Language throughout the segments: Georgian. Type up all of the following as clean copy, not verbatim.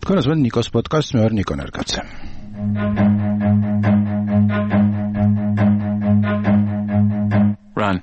თქვენს მე ნიკოს პოდკასტს მე ვარ ნიკო ნერგაცე. Run.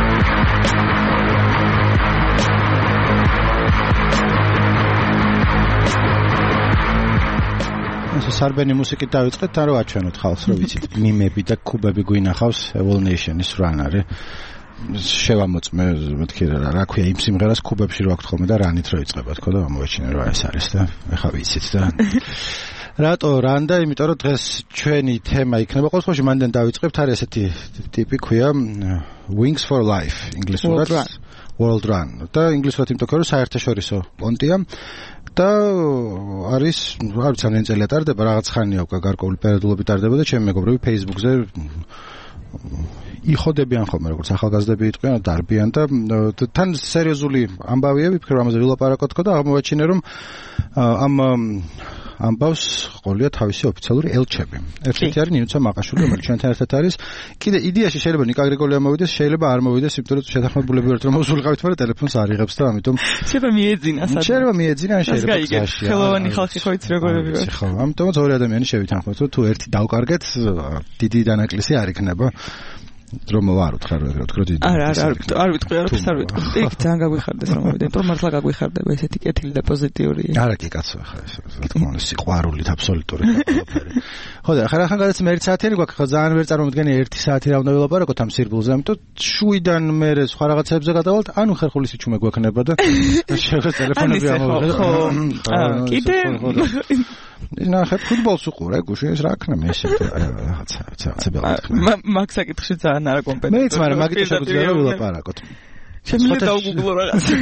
სარბენი მუსიკით დავიწყეთ, არ ვაჩვენოთ ხალხს, რომ ვიცით, მიმები და კუბები გვინახავს Evil Nation-ის Run არის. შევამოწმე, მეთქი რა ქვია იმ სიმღერას კუბებში რო აქვთ ხოლმე და რანით რო იწყება თქო და ამოვაჩინე რა ეს არის და ეხა ვიცით და რატო Run და იმიტომ რომ დღეს ჩვენი თემა იქნება ყოველ შემთხვევაში მანდ დავიწყებთ არის ესეთი ტიპი ქვია Wings for Life ინგლისურად World Run და ინგლისურად იმიტომ რომ საერთაშორისო პონტია და არის არ ვიცი რამდენი წელი ტარდება რაღაც ხანია უკვე გარკვეული პერიოდულობით ტარდება და ჩემი მეგობრები Facebook-ზე იხოდებიან ხოლმე როგორც ახალგაზრდები იტყვიან დარბიან და თან სერიოზული ამბავია ვიფიქრე ამაზე ვილაპარაკოთ თქო და აღმოვაჩინე რომ ამ ამბავს ყოლია თავისი ოფიციალური ელჩები. ერთ-ერთი არის ნინუცა მაყაშვილი, რომელიც ჩვენთან ერთად არის. კიდე იდეაში შეიძლება ნიკა გრიგოლია მოვიდეს, შეიძლება არ მოვიდეს, იმიტომ რომ შეთანხმებულები ვართ რომ მოსულიყავით, მაგრამ ტელეფონს არ იღებს და ამიტომ შეიძლება მიეძინა სადღაც. შეიძლება მიეძინა, შეიძლება გზაში. ხელოვანი ხალხი ხო იცი როგორები ვარ. ხო, ამიტომაც ორი ადამიანი შევითანხმოთ, რომ თუ ერთი დავკარგეთ, დიდი დანაკლისი არ იქნება. რომ ვარ უთხრა რომ ეგრე ვთქრო დიდი. არ ვიტყვი, არ ვიტყვი. იქ ძალიან გაგვიხარდეს რომ მოვიდე, იმიტომ რომ მართლა გაგვიხარდება ესეთი კეთილი და პოზიტიური. არა კი კაცო, ხა ეს რა თქმა უნდა სიყვარულით აბსოლუტური ყველაფერი. ხო და ხარ ახლა გადაც მე 1 საათიანი გვაქვს, ხო ძალიან ვერ წარმოვიდგენი 1 საათი რა უნდა ვილაპარაკოთ ამ სირბულზე, ამიტომ შუიდან მე სხვა რაღაცებზე გადავალთ, ანუ ხერხული სიჩუმე გვექნება და შეგეს ტელეფონები ამოვიღეთ. ხო. კიდე ნახე ფუტბოლს უყურე გუშინ ეს რა ქნა მე ესე რაღაცა ბელათქნა მაგ საკითხში ძალიან არა კომპეტენტი მეც მაგრამ მაგით შეგვიძლია რომ ვილაპარაკოთ შემიძლია დავგუგლო რაღაცა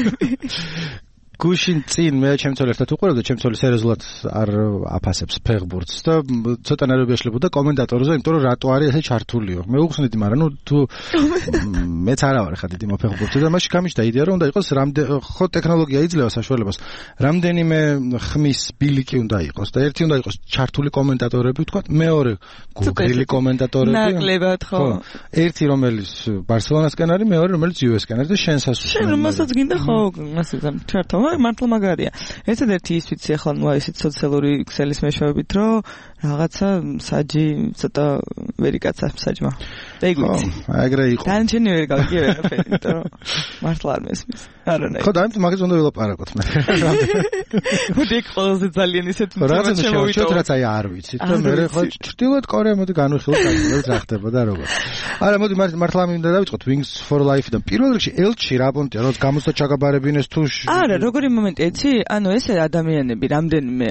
გუშინ წინ მე ჩემცოლ ერთად უყურებ და ჩემცოლი სერიოზულად არ აფასებს ფეხბურთს და ცოტა ნერვები ეშლებოდა კომენტატორზე, იმიტომ რომ რატო არის ესე ჩართულიო. მე უხსნიდი, მაგრამ ნუ თუ მეც არა ვარ ხა დიდი მოფეხბურთი და მაშინ გამიჩნდა იდეა რომ უნდა იყოს ხო ტექნოლოგია იძლევა საშუალებას. რამდენიმე ხმის ბილიკი უნდა იყოს და ერთი უნდა იყოს ჩართული კომენტატორები, ვთქვათ, მეორე გუგლი კომენტატორები. ნაკლებად ხო. ერთი რომელიც ბარსელონასკენ არის, მეორე რომელიც US-კენ არის და შენსაც შენ რომელსაც გინდა ხო, ასე ჩართო მართლა მაგარია. ერთადერთი ის ვიცი ახლა ნუ ისეთ სოციალური ქსელის მეშვეობით რომ რაღაცა საჯი ცოტა ვერიკაცა საჯმა. და იგი ვიცი. ეგრე იყო. დანჩენი ვერ გავიგე ვერაფერი, იმიტომ რომ მართლა არ მესმის. არა. ხო და ამიტომ მაგას უნდა ვილაპარაკოთ მე. მოდი ყველაზე ძალიან ისეთ რაღაცა შემოვიდეთ რაც აი არ ვიცით და მე ხო ჩრდილოეთ კორეა მოდი განვიხილოთ რა ხდება და როგორ. არა მოდი მართლა მინდა დავიწყოთ Wings for Life-დან. პირველ რიგში ელჩი რა პონტია, რაც გამოსდა ჩაგაბარებინეს თუ არა, როგორი მომენტი იცი? ანუ ესე ადამიანები რამდენიმე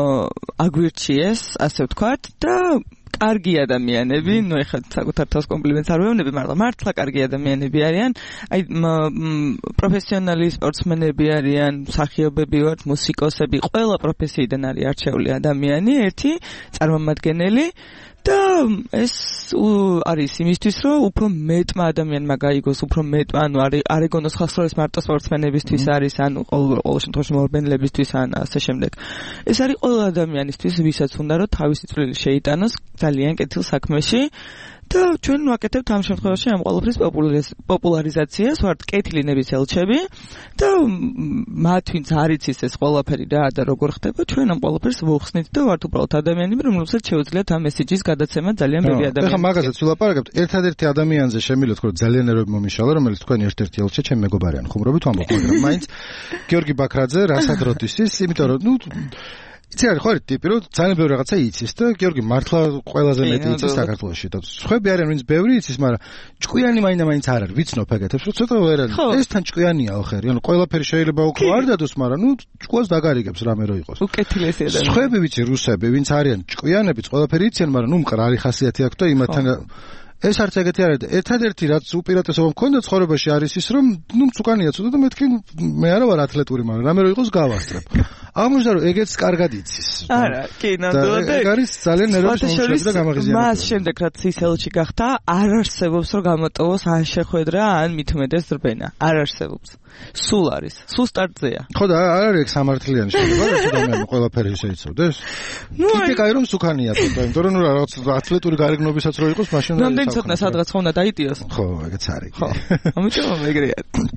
აგვირჩიეს, ასე ვთქვათ და კარგი ადამიანები, ნუ ეხლა საკუთარ თავს კომპლიმენტს არ ვეუბნები, მაგრამ მართლა კარგი ადამიანები არიან. აი პროფესიონალი სპორტსმენები არიან, მსახიობები ვართ, მუსიკოსები, ყველა პროფესიიდან არის არჩეული ადამიანი, ერთი წარმომადგენელი და ეს არის იმისთვის, რომ უფრო მეტმა ადამიანმა გაიგოს, უფრო მეტმა, ანუ არ ეგონოს ხალხს, რომ ეს მარტო სპორტსმენებისთვის არის, ანუ ყოველ შემთხვევაში მორბენლებისთვის ან ასე შემდეგ. ეს არის ყველა ადამიანისთვის, ვისაც უნდა რომ თავისი წვლილი შეიტანოს ძალიან კეთილ საქმეში. და ჩვენ ვაკეთებთ ამ შემთხვევაში ამ ყველაფრის პოპულარიზაციას, ვართ კეთილინების ელჩები და მათ ვინც არ იცის ეს ყველაფერი რა და როგორ ხდება, ჩვენ ამ ყველაფერს ვუხსნით და ვართ უბრალოდ ადამიანები, რომლებსაც შეუძლიათ ამ მესიჯის გადაცემა ძალიან ბევრი ადამიანი. ეხლა მაგასაც ვილაპარაკებთ, ერთადერთი ადამიანზე შემიძლია თქვა ძალიან ნერვები მომიშალა, რომელიც თქვენი ერთ-ერთი ელჩი ჩემი მეგობარიან, ხუმრობით ვამბობ, მაგრამ მაინც გიორგი ბაქრაძე რასადროთ იცის, იმიტომ რომ ნუ იცი რა ხო არის ტიპი რომ ძალიან ბევრი რაღაცა იცის და გიორგი მართლა ყველაზე მეტი იცის საქართველოში და სხვები არიან ვინც ბევრი იცის, მაგრამ ჭკვიანი მაინდა-მაინც არ არის, ვიცნობ ეგეთებს, რომ ცოტა ვერ არის. ეს თან ჭკვიანია ოხერი, ანუ ყველაფერი შეიძლება უკვე არ დადოს, მაგრამ ნუ ჭკვას დაგარიგებს რამე რო იყოს. უკეთილესი ადამიანი. სხვები ვიცი რუსები, ვინც არიან ჭკვიანებიც, ყველაფერი იციან, მაგრამ ნუ მყრალი ხასიათი აქვს და იმათთან ეს არც ეგეთი არ არის. ერთადერთი რაც უპირატესობა მქონდა ცხოვრებაში არის ის, რომ ნუ მწუკანია ცოტა და მეთქი მე არა ვარ ათლეტური, მაგრამ რამე რო იყოს გავასწრებ. აღმოჩნდა რომ ეგეც კარგად იცის. არა, კი, ნამდვილად. ეგ არის ძალიან ნერვებს მომწევს და გამაღიზიანებს. მას შემდეგ რაც ის ელჩი გახდა, არ არსებობს რომ გამოტოვოს ან შეხვედრა, ან მithumedes ზრბენა. არ არსებობს. სულ არის, სულ სტარტზეა. ხო და არ არის სამართლიანი შეიძლება ეს ადამიანი ყველაფერი ისე იცოდეს. კიდე კაი რომ სუქანია ცოტა, იმიტომ რომ რაღაც ათლეტური გარეგნობისაც რო იყოს, მაშინ ნამდვილად ცოტა სადღაც ხონდა დაიტიოს. ხო, ეგეც არის. ხო. ამიტომ ეგრეა.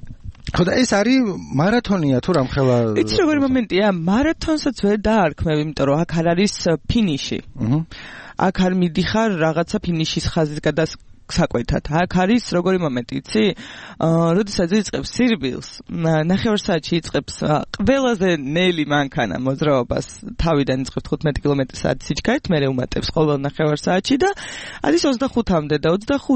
ხო და ეს არის მარათონია თუ რამხელა იცი როგორი მომენტია მარათონსაც ვერ დაარქმევ იმიტომ რომ აქ არ არის ფინიში აქ არ მიდიხარ რაღაცა ფინიშის ხაზის საკვეთად. აქ არის როგორი მომენტი, იცი? როდესაც იწყებს სირბილს, ნახევარ საათში იწყებს ყველაზე ნელი მანქანა მოძრაობას, თავიდან იწყებს 15 კმ/სთ სიჩქარით, მერე უმატებს ყოველ ნახევარ საათში და არის 25-მდე და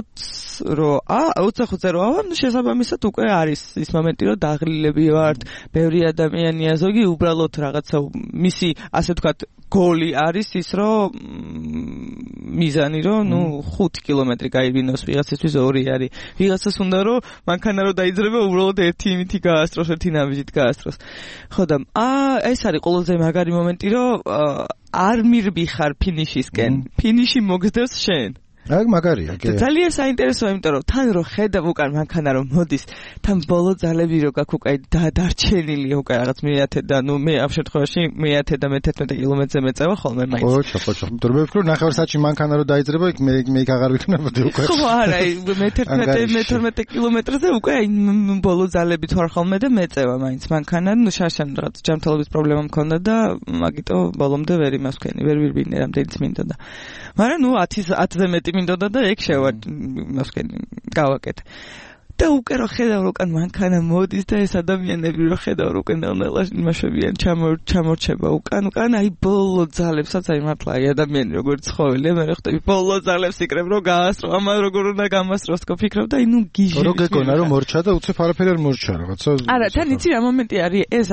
25-ზე რო ავა, შესაბამისად უკვე არის ის მომენტი, რომ დაღლილები ვართ, ბევრი ადამიანია, ზოგი უბრალოდ რაღაცა მისი, ასე ვთქვათ, გოლი არის ის, რომ მიზანი, რომ 5 კილომეტრი გაივინოს, ვიღაცისთვის 2 არის. ვიღაცას უნდა რომ მანქანა რო დაიძრება, უბრალოდ ერთი იმითი გაასწროს, ერთი ნაბიჯით გაასწროს. ხო და ეს არის ყველაზე მაგარი მომენტი, რომ არ მირბიხარ ფინიშისკენ. ფინიში მოგზდევს შენ. აი მაგარია, კი. ძალიან საინტერესოა, იმიტომ რომ თან რო ხედავ უკან მანქანა რომ მოდის, თან ბოლო ძალები რო გაქვს უკვე დარჩენილი უკვე რაღაც მეათე და მე ამ შემთხვევაში მეათე და მე-11 კილომეტრზე მეწევა ხოლმე მაინც. ხო, იმიტომ რომ მე ვფიქრობ ნახევარ საათში მანქანა რო დაიძრება, მე აღარ ვიქნებოდი უკვე. ხო, არა, მე-11 კილომეტრზე უკვე ბოლო ძალები თვარ ხოლმე და მეწევა მაინც მანქანა, შაშან რაღაც ჯანმრთელობის პრობლემა მქონდა და მაგიტო ბოლომდე ვერ იმასქენი, ვერ ვირბინე რამდენიც მინდოდა. მაგრამ 10-ზე მეტი მინდოდა და ეგ მასკენი გავაკეთე. და უკვე რო ხედავ უკან მანქანა მოდის და ეს ადამიანები რო ხედავ უკვე ნელ-ნელა იმაშებიან ჩამორჩება უკან აი ბოლო ძალებსაც აი მართლა აი ადამიანი როგორც ცხოველია მე ხტები ბოლო ძალებს იკრებ რომ გაასწრო ამან როგორ უნდა გამასწროს თქო ფიქრობ და ნუ გიჟი რო გეკონა რომ მორჩა და უცებ არაფერი არ მორჩა რაღაცა არა თან იცი რა მომენტი არის ეს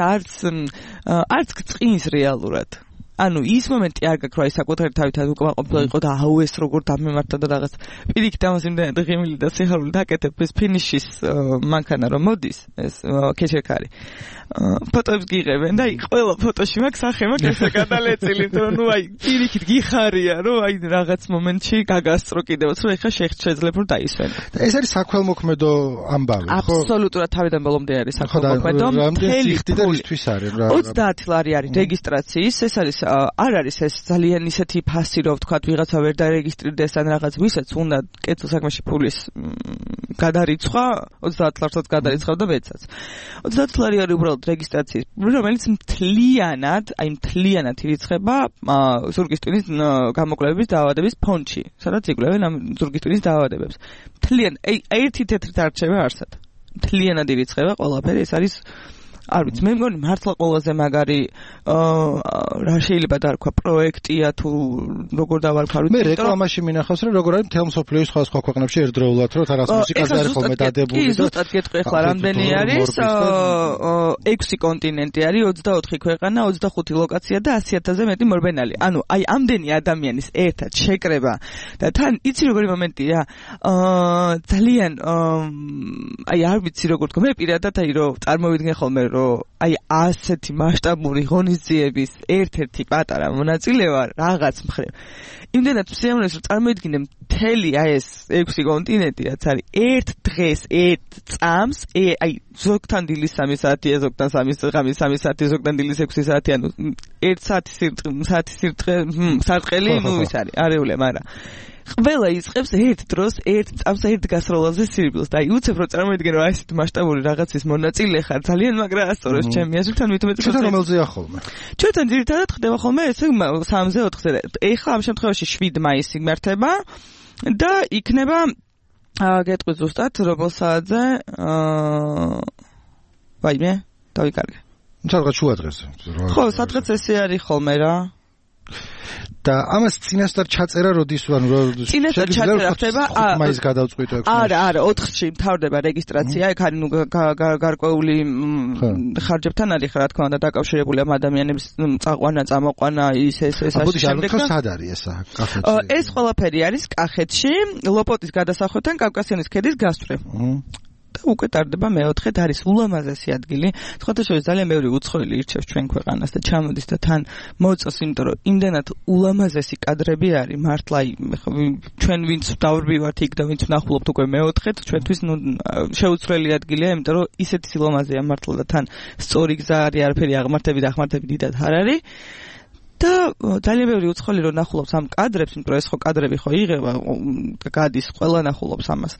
არც წინის რეალურად ანუ ის მომენტი არ გაქვს, რომ აი საკუთარი თავით უკმაყოფილო იყო და აუ ეს როგორ დამემართა და რაღაც პირიქით ამას იმდენად ღიმილი და სიხარული დაკეთებ ეს ფინიშის მანქანა რომ მოდის ეს ქეჩერქარი ფოტოებს გიღებენ და აი ყველა ფოტოში მაგ სახე მაგ ესე გადალეწილი რომ ნუ აი პირიქით გიხარია რომ აი რაღაც მომენტში გაგასწრო კიდევაც რომ ეხა შეიძლება რომ დაისვენ და ეს არის საქველმოქმედო ამბავი ხო აბსოლუტურად თავიდან ბოლომდე არის საქველმოქმედო მთელი ფულისთვის არის რა 30 ლარი არის რეგისტრაციის ეს არის არ არის ეს ძალიან ისეთი ფასი რომ ვთქვათ ვიღაცა ვერ დარეგისტრირდეს ან რაღაც ვისაც უნდა კერძო საქმეში ფულის გადარიცხვა 30 ლარსაც გადარიცხავ და მეცაც 30 ლარი არის უბრალოდ რეგისტრაციის რომელიც მთლიანად ირიცხება ზურგის ტვინის გამოკვლევების დაავადების ფონდში სადაც იკვლევენ ამ ზურგის ტვინის დაავადებებს მთლიან ერთი თეთრით არ რჩება არსად მთლიანად ირიცხება ყველაფერი ეს არის არ ვიცი მე მგონი მართლა ყველაზე მაგარი რა შეიძლება დარქვა პროექტია თუ როგორ დავარქავთ მე რეკლამაში მინახავს რომ როგორ არის მთელ მსოფლიოს სხვა ქვეყნებში ერთდროულად რომ თარას მუსიკაზე არის ხოლმე დადებული და ზუსტად გეტყვი ახლა რამდენი არის 6 კონტინენტი არის 24 ქვეყანა 25 ლოკაცია და 100,000-ზე მეტი მორბენალი ანუ აი ამდენი ადამიანის ერთად შეკრება და თან იცი როგორი მომენტია ძალიან აი არ ვიცი როგორ თქვა მე პირადად აი რომ წარმოვიდგენ ხოლმე აი ასეთი მასშტაბური ღონისძიების ერთ-ერთი პატარა მონაწილე ვარ რაღაც მხრივ. იმდენად მსიამოვნებს რომ წარმოიდგინე მთელი აი ეს 6 კონტინენტი რაც არის ერთ დღეს ერთ წამს აი ზოგთან დილის 3 საათია ზოგთან 3 საათი ზოგთან დილის 6 საათი ანუ 1 საათი სარტყელი ნუ ის არის არეულე მაგრამ ყველა იწყებს ერთ დროს ერთ წამს ერთ გასროლაზე სირბილს და აი უცებ რომ წარმოიდგენ რომ აი ესეთ მასშტაბური რაღაცის მონაწილე ხარ ძალიან მაგრაა სწორედ ჩემი აზრით თან მithumetes ჩვენ რომელზეა ხოლმე ჩვენთან ძირითადად ხდება ხოლმე ესე 3-ზე 4-ზე ეხლა ამ შემთხვევაში 7 მაისი მართება და იქნება გეტყვი ზუსტად რომელ საათზე ვაიმე დავიკარგე სადღაც შუა დღეს ხო სადღაც ესე არის ხოლმე რა და ამას წინასწარ ჩაწერა როდის წინასწარ ჩაწერა ხდება მაის გადავწყვიტო 6 არა 4-ში მთავრდება რეგისტრაცია ეგ არის ნუ გარკვეული ხარჯებთან არის რა თქმა უნდა დაკავშირებული ამ ადამიანების წაყვანა წამოყვანა ის ასე შემდეგ და სად არის ესა კახეთში ეს ყველაფერი არის კახეთში ლოპოტის გადასახევთან კავკასიონის ქედის გასწვრივ და უკვე ტარდება მეოთხედ არის ულამაზესი ადგილი. სხვადასხვა ძალიან ბევრი უცხოელი ირჩევს ჩვენ ქვეყანას და ჩამოდის და თან მოწოს, იმიტომ რომ იმდანად ულამაზესი კადრები არის მართლა ჩვენ ვინც დავრბივართ იქ და ვინც ვნახულობთ უკვე მეოთხედ, ჩვენთვის შეუცვლელი ადგილია, იმიტომ რომ ისეთი სილამაზეა მართლა და თან სწორი გზა არის, არაფერი აღმართები და ახმართები დიდად არ არის. და ძალიან ბევრი უცხოელი რო ნახულობს ამ კადრებს, იმიტომ რომ ეს ხო კადრები ხო იღება, გადის ყველა ნახულობს ამას.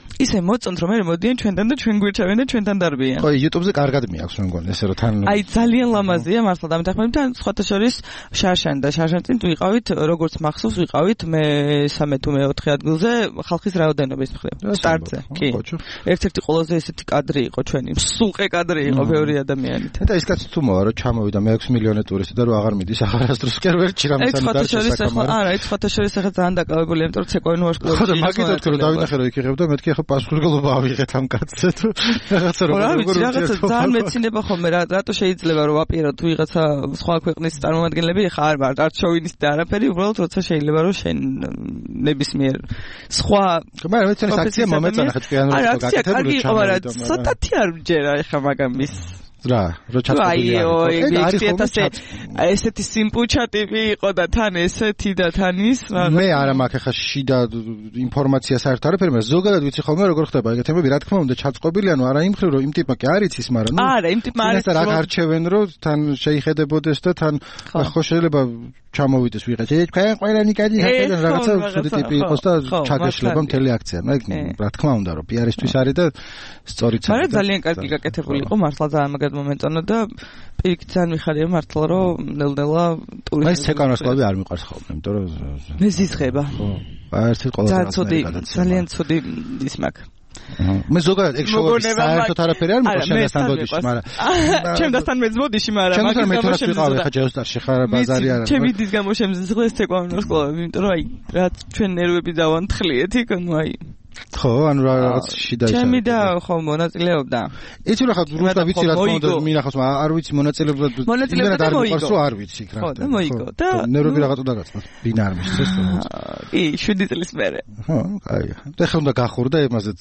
ისე მოწონთ რომ მე მოდიან ჩვენთან და ჩვენ გვირჩევენ და ჩვენთან დარბიან. ხო, YouTube-ზე კარგად მიაქვს მე მგონი ესე რომ თან აი ძალიან ლამაზია მართლა დამეთანხმებით და სხვათა შორის შარშან და შარშანწინ ვიყავით როგორც მახსოვს ვიყავით მე 13 თუ მე 4 ადგილზე ხალხის რაოდენობის მხრივ. სტარტზე. კი. ერთ-ერთი ყველაზე ესეთი კადრი იყო ჩვენი. მსუყე კადრი იყო ბევრი ადამიანით. და ის კაცი თუ მოვა რომ ჩამოვიდა მე 6 მილიონი ტურისტი და რომ აღარ მიდის აღარასდროს კი არ ვერჩი რამესანი დარჩა. არა, ეს სხვათა შორის ახლა ძალიან დაკავებულია, იმიტომ რომ ცეკვავენ ვარსკვლავში. ხო და მაგითაც რომ დავინახე რომ იქ იღებ და მეთქი ახლა პასუხისმგებლობა ავიღეთ ამ კაცზე თუ რაღაცა რაღაცა ძალიან მეცინება ხოლმე რატო შეიძლება რომ ვაპიროთ თუ ვიღაცა სხვა ქვეყნის წარმომადგენლები ხა არ შოვინისტი და არაფერი უბრალოდ როცა შეიძლება რომ შენ ნებისმიერ სხვა მაგრამ მეცნე აქცია მომეწონა ხა პიანოზე გაკეთებული ჩამოვიდა ცოტათი არ მჯერა ხა მაგამის რა ჩატყობილი არის ესეთი სიმპუჩა ტიპი იყო და თან ესეთი და თან ის მე არა მაქვს ახლა შიდა ინფორმაცია საერთოდ არაფერი მაგრამ ზოგადად ვიცი ხოლმე როგორ ხდება ეგ თემები რა თქმა უნდა ჩაწყობილი ანუ არა იმ ხრივ რომ იმ ტიპმა კი არ იცის მაგრამ არა იმ ტიპმა არ იცის რა გარჩევენ რომ თან შეიხედებოდეს და თან ხო შეიძლება ჩამოვიდეს ვიღაცა თქვენ ყველანი კადი რაღაცა უსუდი ტიპი იყოს და ჩაგეშლება მთელი აქცია მე რა თქმა უნდა რომ პიარისთვის არის და სწორიც არის მაგრამ ძალიან კარგი გაკეთებული იყო მართლა ძალიან მომენტონა და პირიქით ძალიან მიხარია მართლა რომ ნელ-ნელა ტურისტი ეს ცეკანასკლავი არ მიყვარს ხოლმე იმიტომ რომ მე ზიზღება ხო ერთი ყველაზე ძალიან ცუდი ის მაქვს მე ზოგადად ეგ შოუების საერთოდ არაფერი არ მიყვარს ჩემთან ბოდიში მაგრამ ჩემთან მეც ბოდიში მაგრამ მაგას გამო შევიყავ ხა ჯეოსტარში ხარ ბაზარი არა ჩემი დის გამო შემზღლეს ცეკანასკლავი იმიტომ რომ აი რაც ჩვენ ნერვები დავანთხლიეთ იქ ნუ აი ხო, ანუ რაღაც შიდა ის. ჩემი და ხო მონაწილეობდა. იცი რა ხა რუსთა ვიცი რა თქმა უნდა მინახავს, მაგრამ არ ვიცი მონაწილეობდა. მონაწილეობდა და მოიგო. არ ვიცი რა. ხო, და მოიგო. და ნერვები რაღაც დაგაცნო. ბინა არ მისცეს. კი, 7 წლის მერე. ხო, კაია. და ხა უნდა გახურდა იმაზე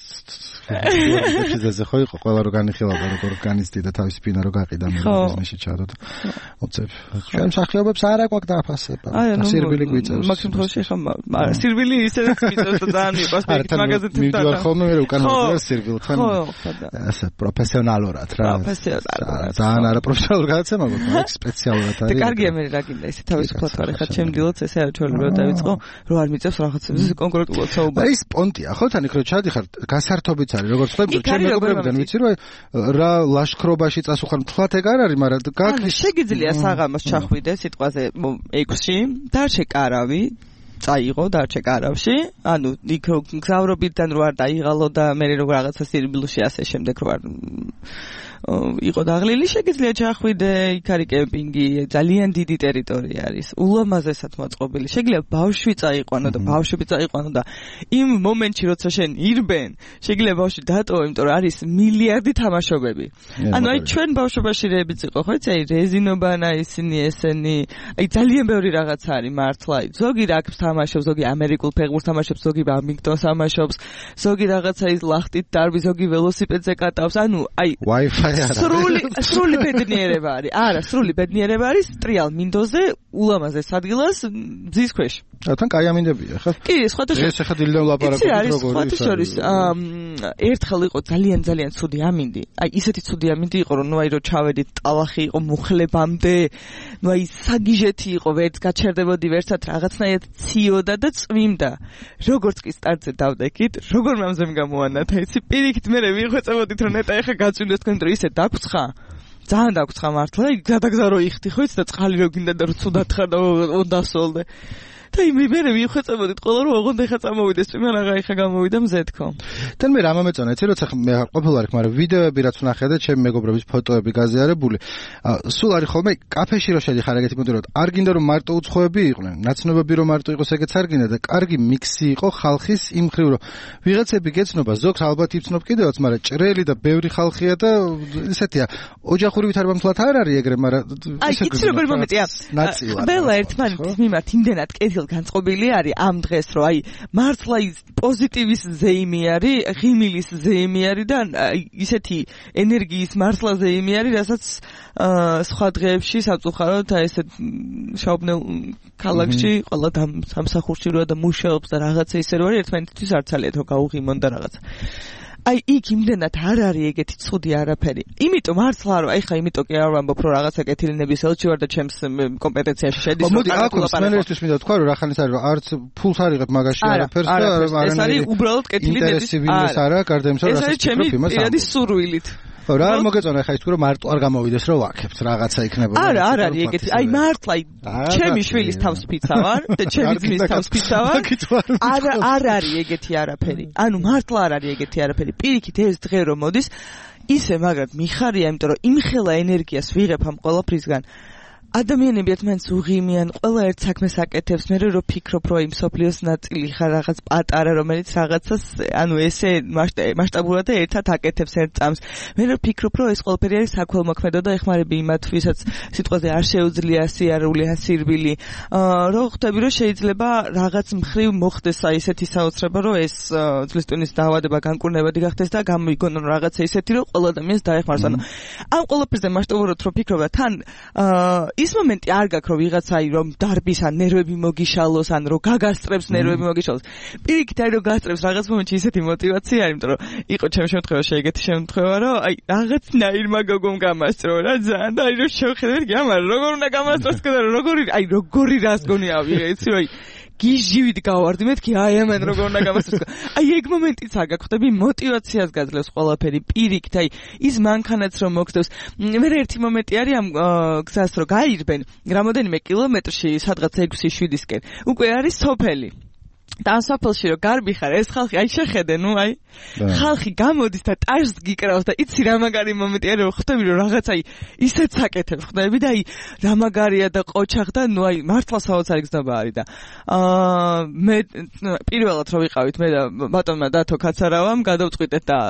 შეიძლება ხო იყო ყველა რო განიხილავდა როგორ განიცდი და თავის ბინა რო გაყიდა მე ბიზნესში ჩადოთ. უცებ. ჩვენ მსახიობებს არა გვაქვს დააფასება. სირბილი გვიწევს. მაქსიმუმ ხოში ხა სირბილი ისედაც გვიწევს და ძალიან მიყვარს მაგაზე მივდივარ ხოლმე მე უკან ვარ სერბილ თან ასე პროფესიონალურად რა ძალიან არა პროფესიონალურ გადაცემა მაგრამ სპეციალურად არის და კარგია მე რა გინდა ისე თავისუფლად ვარ ხა ჩემდილოც ესე არ ჩვეულებრივად დავიწყო რომ არ მიწევს რაღაცებზე კონკრეტულად საუბარი ის პონტია ხო თან იქ რო ჩადიხარ გასართობიც არის როგორც ხდება ჩემ მეგობრებიდან ვიცი რომ რა ლაშქრობაში წასუხარ მთლად ეგ არ არის მაგრამ გაგლის შეგიძლია საღამოს ჩახვიდე სიტყვაზე 6-ში დარჩე კარავი წაიღო დარჩე კარავში ანუ იქ გზავრობიდან რო არ დაიღალო და მე როგორ რაღაცა სირბილში ასე შემდეგ რო არ იყო დაღლილი შეგიძლია ჩახვიდე იქ არის კემპინგი ძალიან დიდი ტერიტორია არის ულამაზესად მოწყობილი შეგიძლია ბავშვი წაიყვანო და ბავშვები წაიყვანო და იმ მომენტში როცა შენ ირბენ შეგიძლია ბავშვი დატოვო იმიტომ რომ არის მილიარდი თამაშობები ანუ აი ჩვენ ბავშვობაში რეებიც იყო ხო იცი აი რეზინობანა ისინი ესენი აი ძალიან ბევრი რაღაცა არის მართლა ზოგი რაგბს თამაშობს ზოგი ამერიკულ ფეხბურთს თამაშობს ზოგი ბადმინტონს თამაშობს ზოგი რაღაცა ის ლახტით დარბი ზოგი ველოსიპედზე კატავს ანუ აი Wi-Fi სრული ბედნიერება არის. არა, სრული ბედნიერება არის ტრიალ მინდოზე ულამაზეს ადგილას მზის ქვეშ. თან კაი ამინდებია, ხო? კი, სხვათა შორის. ეს ახლა დილიდან ლაპარაკობთ როგორ სხვათა შორის ერთხელ იყო ძალიან ცუდი ამინდი. აი, ისეთი ცუდი ამინდი იყო, რომ ნუ აი რო ჩავედით ტალახი იყო მუხლებამდე, ნუ აი საგიჟეთი იყო, ვერც გაჩერდებოდი, ვერცად რაღაცნაირად ციოდა და წვიმდა. როგორც კი სტარტზე დავდექით, როგორ მამზემ გამოანათა, იცი, პირიქით მე ვიხვეწებოდით, რომ ნეტა ეხა გაწვიმდეს თქვენ დრო ისე დაგვცხა. ძალიან დაგვცხა მართლა, გადაგზა რო იხდი ხო იცი და წყალი რო გინდა და რო ცუდად ხარ და ოდასოლდე. და იმერე ვიხვეწებოდით ყველა რომ ოღონდ ეხა წამოვიდეს წვიმა რაღა ეხა გამოვიდა მზეთქო. თან მე რა მომეწონა იცი როცა მე ყოფილი ვარ მაგრამ ვიდეოები რაც ვნახე და ჩემი მეგობრების ფოტოები გაზიარებული სულ არის ხოლმე კაფეში რო შედიხარ ეგეთი მოდე რომ არ გინდა რომ მარტო უცხოები იყვნენ ნაცნობები რომ მარტო იყოს ეგეც არ გინდა და კარგი მიქსი იყო ხალხის იმ ხრივ რომ ვიღაცები გეცნობა ზოგს ალბათ იცნობ კიდევაც მაგრამ ჭრელი და ბევრი ხალხია და ესეთია ოჯახური ვითარება არ არის ეგრე მაგრამ აი იცი როგორ მომენტია ყველა ერთმანეთის მიმართ იმდენად კეთილ განწყობილი არის ამ დღეს რომ აი მართლა ის პოზიტივის ზეიმი არის, ღიმილის ზეიმი არის და ისეთი ენერგიის მართლა ზეიმი არის, რასაც სხვა დღეებში სამწუხაროდ აი ესეთ შაუბნელ ქალაქში ყველა სამსახურში როა და მუშაობს და რაღაცა ისე რო არის ერთმანეთთვის არ ცალიათ რომ გაუღიმონ და რაღაცა აი იქ იმდენად არ არის ეგეთი ცუდი არაფერი. იმიტომ მართლა არ აი ხა იმიტომ კი არ ვამბობ რომ რაღაცა კეთილინების ელჩი ვარ და ჩემს კომპეტენციაში შედის. მოდი აქ სპეციალისტის მინდა თქვა რომ რა ხანის არის რომ არც ფულს არ იღებ მაგაში არაფერს და ეს არის უბრალოდ კეთილინების არა გარდა იმისა რომ რასაც ვფიქრობ იმას. ეს არის ჩემი პირადი სურვილით. რა არ მოგეწონა ხა ის თუ რომ მარტო არ გამოვიდეს რომ ვაკებთ რაღაცა იქნებოდა. არა არ არის ეგეთი. აი მართლა ჩემი შვილის თავს ფიცა ვარ და ჩემი ძმის თავს ფიცა ვარ. არ არის ეგეთი არაფერი. ანუ მართლა არ არის ეგეთი არაფერი. პირიქით ეს დღე რომ მოდის ისე მაგრად მიხარია, იმიტომ რომ იმხელა ენერგიას ვიღებ ამ ყველაფრისგან. ადამიანები ერთმანეთს უღიმიან, ყველა ერთ საქმეს აკეთებს, მე რო ფიქრობ, რომ იმ სოფლიოს ნაწილი ხარ რაღაც პატარა, რომელიც რაღაცას, ანუ ესე მასშტაბურად და ერთად აკეთებს ერთ წამს. მე რო ფიქრობ, რომ ეს ყველაფერი არის საქველმოქმედო და ეხმარები იმათ, ვისაც სიტყვაზე არ შეუძლია სიარული, სირბილი. რო ხვდები, რომ შეიძლება რაღაც მხრივ მოხდეს აი ესეთი საოცრება, რომ ეს ძვლის ტვინის დაავადება განკურნებადი გახდეს და გამოიგონო რაღაცა ისეთი, რომ ყველა ადამიანს დაეხმაროს. ანუ ამ ყველაფერზე მასშტაბურად რო ფიქრობ და თან ის მომენტი არ გაქვს რომ ვიღაცა რომ დარბის ან ნერვები მოგიშალოს ან რომ გაგასწრებს ნერვები მოგიშალოს. პირიქით აი რომ გასწრებს რაღაც მომენტში ისეთი мотивация არის, იმიტომ რომ იყო ჩემ შემთხვევაში ეგეთი შემთხვევა, რომ აი რაღაცნაირმა გოგომ გამასწრო რა ძალიან და აი რომ შევხედეთ გამარ როგორ უნდა გამასწროს და როგორი რას გონია ვიღეცი რომ აი გიჟივით გავარდი მეთქი აი ამან როგორ უნდა გამასწროს. აი ეგ მომენტიც არ გახვდები мотивაციას გაძლევს ყველაფერი პირიქით აი ის მანქანაც რომ მოგწევს. მე ერთი მომენტი არის ამ გზას რომ გაირბენ რამოდენიმე კილომეტრში სადღაც 6-7-ისკენ უკვე არის სოფელი. და ამ სოფელში რომ გარბი ხარ ეს ხალხი აი შეხედე ნუ აი ხალხი გამოდის და ტაშს გიკრავს და იცი რა მაგარი მომენტი არის რომ ხვდები რომ რაღაც აი ისეთ საკეთებს ხვდები და აი რა მაგარია და ყოჩახ და ნუ აი მართლა საოცარი გზნობა არის და მე პირველად რომ ვიყავით მე და ბატონმა დათო კაცარავამ გადავწყვიტეთ და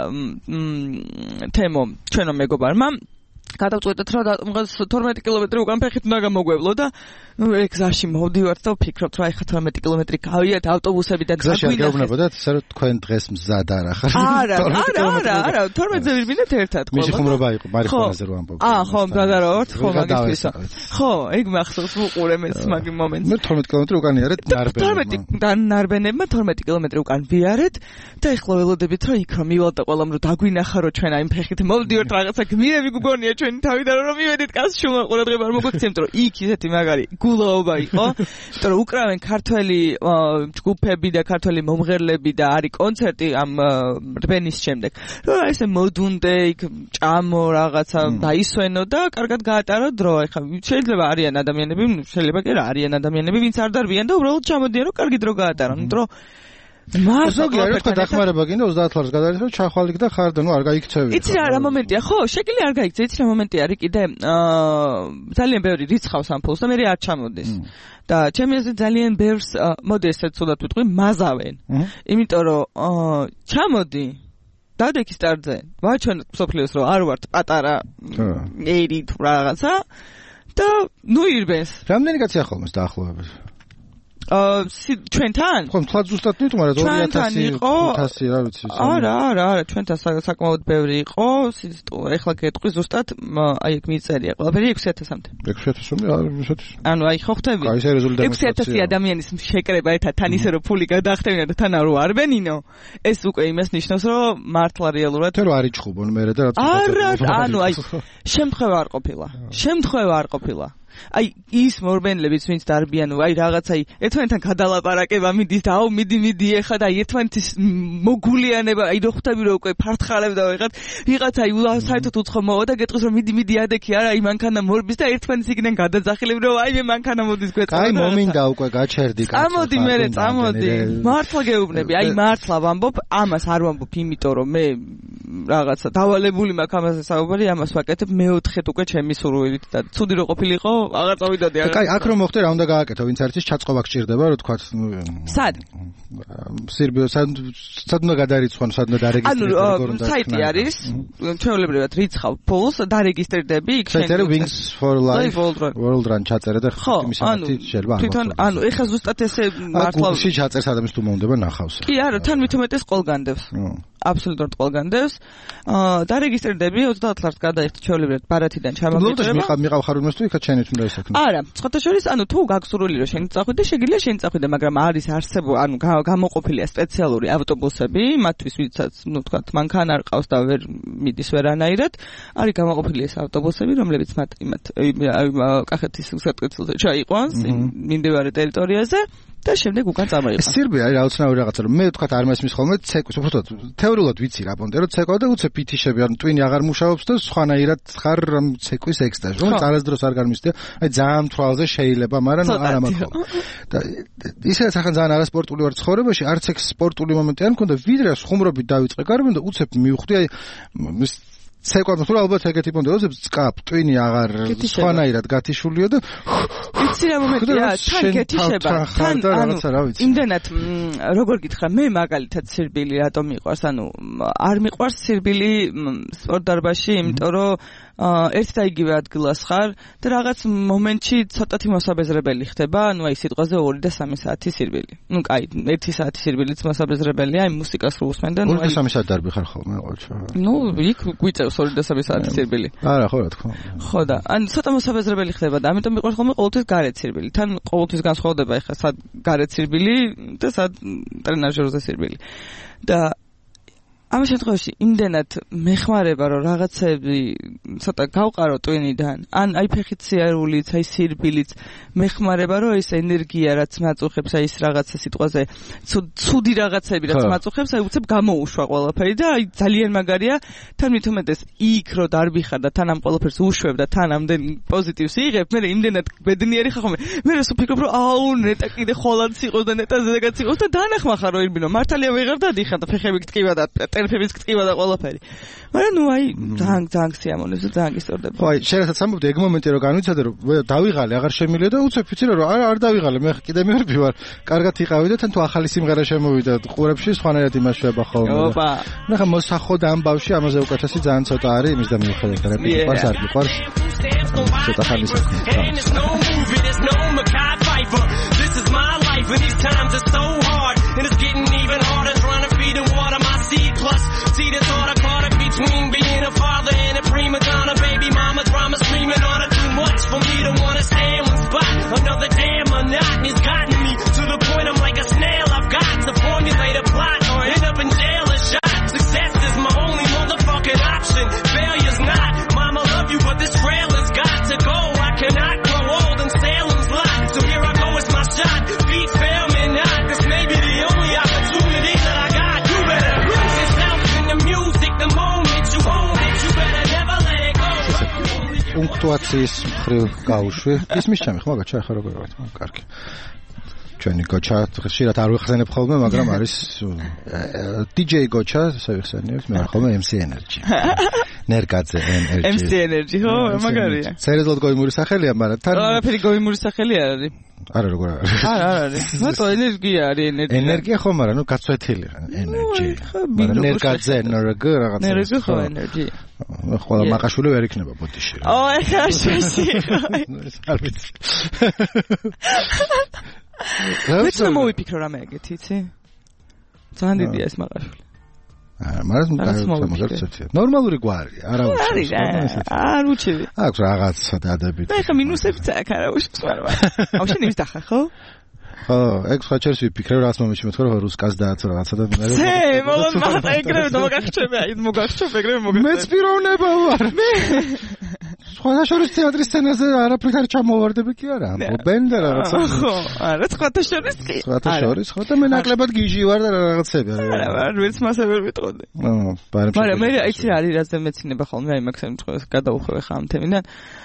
თემო ჩვენო მეგობარმა გადავწყვეტეთ რომ 12 კილომეტრი უკან ფეხით უნდა გამოგვევლო და გზაში მოვდივართ და ვფიქრობთ რომ აი ხა 12 კილომეტრი გავიათ ავტობუსები და გზა გვინახეს. გეუბნებოდათ ისე რომ თქვენ დღეს მზად არ ახარ. არა 12-ზე ვირბინეთ ერთად ყველა. მისი ხუმრობა იყო მარიხონაზე რო ამბობ. ხო მზად არა ვართ ხო მაგისთვისა. ხო ეგ მახსოვს ვუყურე მეც მაგ მომენტს. მე 12 კილომეტრი უკან იარეთ ნარბენებმა 12 კილომეტრი უკან ვიარეთ და ეხლა ველოდებით რომ იქ რომ მივალ და ყველამ რომ დაგვინახა რომ ჩვენ აი ფეხით მოვდივართ რაღაცა გმირები გგონია ჩვენი თავიდან რომ მივედით კაცშუმა ყურადღება არ მოგვექცემთ იმიტომ რომ იქ ისეთი მაგარი გულაობა იყო იმიტომ რომ უკრავენ ქართველი ჯგუფები და ქართველი მომღერლები და არის კონცერტი ამ რბენის შემდეგ რომ ესე მოდუნდე იქ ჭამო რაღაცა დაისვენო და კარგად გაატარო დრო ეხლა შეიძლება არიან ადამიანები შეიძლება კი რა არიან ადამიანები ვინც არ დარბიან და უბრალოდ ჩამოდიან რომ კარგი დრო გაატარონ დრო ზოგიერთი თქვა დახმარება გინდა 30 ლარს გადაარეთ რომ ჩახვალიქ და ხარ და ნუ არ გაიქცევი. იცი რა მომენტია ხო? შეკილი არ გაიქცე. იცი რა მომენტი არის კიდე ძალიან ბევრი რიცხავს ამ ფულს და მე არ ჩამოდეს. და ჩემი აზრით ძალიან ბევრს მოდი ესე ცუდად ვიტყვი მაზავენ. იმიტომ რომ ჩამოდი დადექი სტარტზე. ვაჩვენ სოფლიოს რომ არ ვართ პატარა ერი თუ რაღაცა და ნუ ირბენს. რამდენი კაცი ახალმოს დაახლოებით? ჩვენთან? ხო, თქვა ზუსტად ნიტუ, მაგრამ 2000 500 რა ვიცი. არა, ჩვენთან საკმაოდ ბევრი იყო. ეხლა გეტყვი ზუსტად, აი ეგ მიწერია. ყველაფერი 6000-მდე. 6000? ანუ აი ხო ხვდები? 6000 ადამიანის შეკრება ერთად თან ისე რომ ფული გადაახტევინა და თან რო არბენინო, ეს უკვე იმას ნიშნავს, რომ მართლა რეალურად თერო არ იჭხუბონ მე და რა თქმა უნდა. არა, ანუ აი შემთხვევა არ ყოფილა. აი ის მორბენლებიც ვინც დარბიან აი რაღაცა ერთმანეთთან გადალაპარაკება მიდის და აუ მიდი ეხა და ერთმანეთის მოგულიანება აი რო ხვდები რომ უკვე ფართხალებ და ვიღაცა აი საერთოდ უცხო მოვა და გეტყვის რომ მიდი ადექი არა აი მანქანა მორბის და ერთმანეთს იქიდან გადაძახილებ რომ აი მე მანქანა მოდის გვეწოდება აი მომინდა უკვე გაჩერდი წამოდი მერე მართლა გეუბნები აი მართლა ვამბობ ამას არ ვამბობ იმიტომ რომ მე რაღაცა დავალებული მაქვს ამაზე საუბარი ამას ვაკეთებ მეოთხეთ უკვე ჩემი სურვილით და ცუდი რო ყოფილიყო აღარ წავიდოდი აღარ. კაი, აქ რომ მოხდე რა უნდა გააკეთო, ვინც არის ჩაწყობა გჭირდება, რომ თქვა. სად? სირბიო, სად უნდა გადარიცხო, სად უნდა დარეგისტრირდე, როგორ უნდა. ანუ საიტი არის, ჩვეულებრივად რიცხავ ფულს, დარეგისტრირდები, იქ შენ. საიტი Wings for Life World Run ჩაწერე და იმის ამათი შეიძლება. თვითონ, ანუ ეხა ზუსტად ესე მართლა. გუგლში ჩაწერს ადამიანს თუ მომდება ნახავს. კი, არა, თან მithumetes ყველგან დევს. აბსოლუტურად ყველგან დევს. და რეგისტრირდები 30 ლარს გადაიხდი ჩვეულებრივად ბარათიდან ჩამოგიწევება. მიყავ ხარ უნდა თუ იქაც შენით უნდა ისაქმე. არა, სხვათა შორის, თუ გაგსურვილი რომ შენ წახვიდე, შეგიძლია შენ წახვიდე, მაგრამ არის გამოყოფილია სპეციალური ავტობუსები, მათთვის ვისაც, თქვათ, მანქანა არ ყავს და ვერ მიდის ვერანაირად, არის გამოყოფილი ეს ავტობუსები, რომლებიც მათ კახეთის სატკეცილზე ჩაიყვანს მიმდებარე ტერიტორიაზე. და შემდეგ უკან წამოიღო. სირბი არის რაოცნაური რაღაცა, რომ მე ვთქვათ არ მესმის ხოლმე ცეკვის, უბრალოდ თეორიულად ვიცი რა პონტე, რომ ცეკვა და უცებ ფითიშები, ანუ ტვინი აღარ მუშაობს და სხვანაირად ხარ ცეკვის ექსტაზი, რომელიც არასდროს არ განმისდია. აი ძალიან თვალზე შეიძლება, მაგრამ არა მაქვს. და ისედაც ახლა ძალიან არასპორტული ვარ ცხოვრებაში, არც ეგ სპორტული მომენტი არ მქონდა, ვიდრე ხუმრობით დავიწყე გარემო და უცებ მივხვდი აი ცეკვა თუ ალბათ ეგეთი პონტე, როდესაც წკაპ ტვინი აღარ სხვანაირად გათიშულიო და იცი რა მომენტია, თან გეთიშება, თან იმდენად როგორ გითხრა, მე მაგალითად სირბილი რატომ მიყვარს, არ მიყვარს სირბილი სპორტ დარბაზში, იმიტომ რომ ერთ და იგივე ადგილას ხარ და რაღაც მომენტში ცოტათი მოსაბეზრებელი ხდება, აი სიტყვაზე 2 და 3 საათი სირბილი. კაი, 1 საათი სირბილიც მოსაბეზრებელია, აი მუსიკას რო უსმენ და 2 და 3 საათი დარბი ხარ ხოლმე ყოველთვის. იქ გვიწევს 2 და 3 საათი სირბილი. არა, ხო რა თქმა. ხო და ცოტა მოსაბეზრებელი ხდება და ამიტომ მიყვარს ხოლმე ყოველთვის გარეთ სირბილი. თან ყოველთვის განსხვავდება ეხლა სად გარეთ სირბილი და სად ტრენაჟერზე სირბილი. და ამ შემთხვევაში იმდენად მეხმარება რომ რაღაცები ცოტა გავყარო ტვინიდან, ან აი ფეხით სიარულიც, აი სირბილიც მეხმარება რომ ეს ენერგია რაც მაწუხებს, აი ეს რაღაცა სიტყვაზე ცუდი რაღაცები რაც მაწუხებს, აი უცებ გამოუშვა ყველაფერი და აი ძალიან მაგარია, თან მithumetes იქ რო დარბიხარ და თან ამ ყველაფერს უშვებ და თან ამდენ პოზიტივს იღებ, მე იმდენად ბედნიერი ხარ ხოლმე. მე რას ვფიქრობ რომ აუ ნეტა კიდე ხოლად სიყოს და ნეტა ზეგაც სიყოს და დანახმახარ რომ ირბინო მართალია ვეღარ დადიხარ და ფეხები გტკივა და ტერფების გტკივა და ყველაფერი. მაგრამ აი ძალიან სიამოვნებს და ძალიან გისტორდება. ხო, აი შენასაც ამბობდი ეგ მომენტი რომ განვიცადე რომ დავიღალე აღარ შემიძლია და უცებ ვიცი რომ არ დავიღალე, მე კიდე მერბი ვარ. კარგად იყავი და თან თუ ახალი სიმღერა შემოვიდა ყურებში სხვანაირად იმაშვება ხოლმე. ოპა. ნახა მოსახო და ამბავში ამაზე უკეთესი ძალიან ცოტა არის, იმის და მიუხედავად რა მიყვარს არ მიყვარს. ცოტა ხანი საქმე. This is my life and these times are so hard and it's getting even harder trying to feed and water my seed plus see the thought I caught it between being a father and a prima donna baby mama drama screaming on it too much for me to want to stay in one spot another damn monotony's gotten me to the point I'm like a snail I've got to formulate a plot or end up in jail or shot success is my only motherfucking option failure's not mama love you but this trail has got to go I cannot grow old in Salem's lot so here I go it's my shot beat fail me not this may be the only opportunity that I got you better lose yourself in the music the moment you own it you better never let it go პუნქტუაციის მხრივ გავუშვი ისმის ჩემი ხო მაგაჩა ახლა როგორ ვარ კარგი ჩვენი გოჩა ხშირად არ ვიხსენებ ხოლმე მაგრამ არის DJ გოჩა შევიხსენებ მე ხოლმე MC Energy ნერგაძე Energy MC Energy ხო მაგარია სერიოზულად გოიმური სახელია მაგრამ თან არაფერი გოიმური სახელი არ არის არა როგორ არის არა არის მარტო ენერგია არის ენერგია ხო მაგრამ ნუ გაცვეთილი Energy მაგრამ ნერგაძე Energy რაღაცა Energy ხო Energy ყველა მაყაშული ვერ იქნება ბოდიში ო ეხა შეში არ ვიცი მეც მოვიფიქრო რამე ეგეთი იცი ძალიან დიდია ეს მაყაშული მაგრამ ნორმალური გვარი არა უშავს არ უჩივი აქვს რაღაცა დადებით და ეხა მინუსებიც აქვს არა უშავს მაგრამ აუ შენ ის დახარ ხო ხო ეგ ხაჩერს ვიფიქრე რაღაც მომენტში მეთქვა რომ რუსკას დააწყო რაღაცა და მე მოგონ მარტა ეგრევე მოგახჩები აი მოგახჩები ეგრევე მოგახჩები მეც პიროვნება ვარ მე სხვათა შორის თეატრის სცენაზე არაფრით არ ჩამოვარდები კი არა ამბობენ და რაღაცა ხო არა სხვათა შორის კი სხვათა შორის ხო და მე ნაკლებად გიჟი ვარ და რაღაცები არა არ ვერც მასე ვერ ვიტყოდი მაგრამ მე იცი რა არის რაზე მეცინება ხოლმე აი მაგას შემთხვევაში გადავუხვევ ხა ამ თემიდან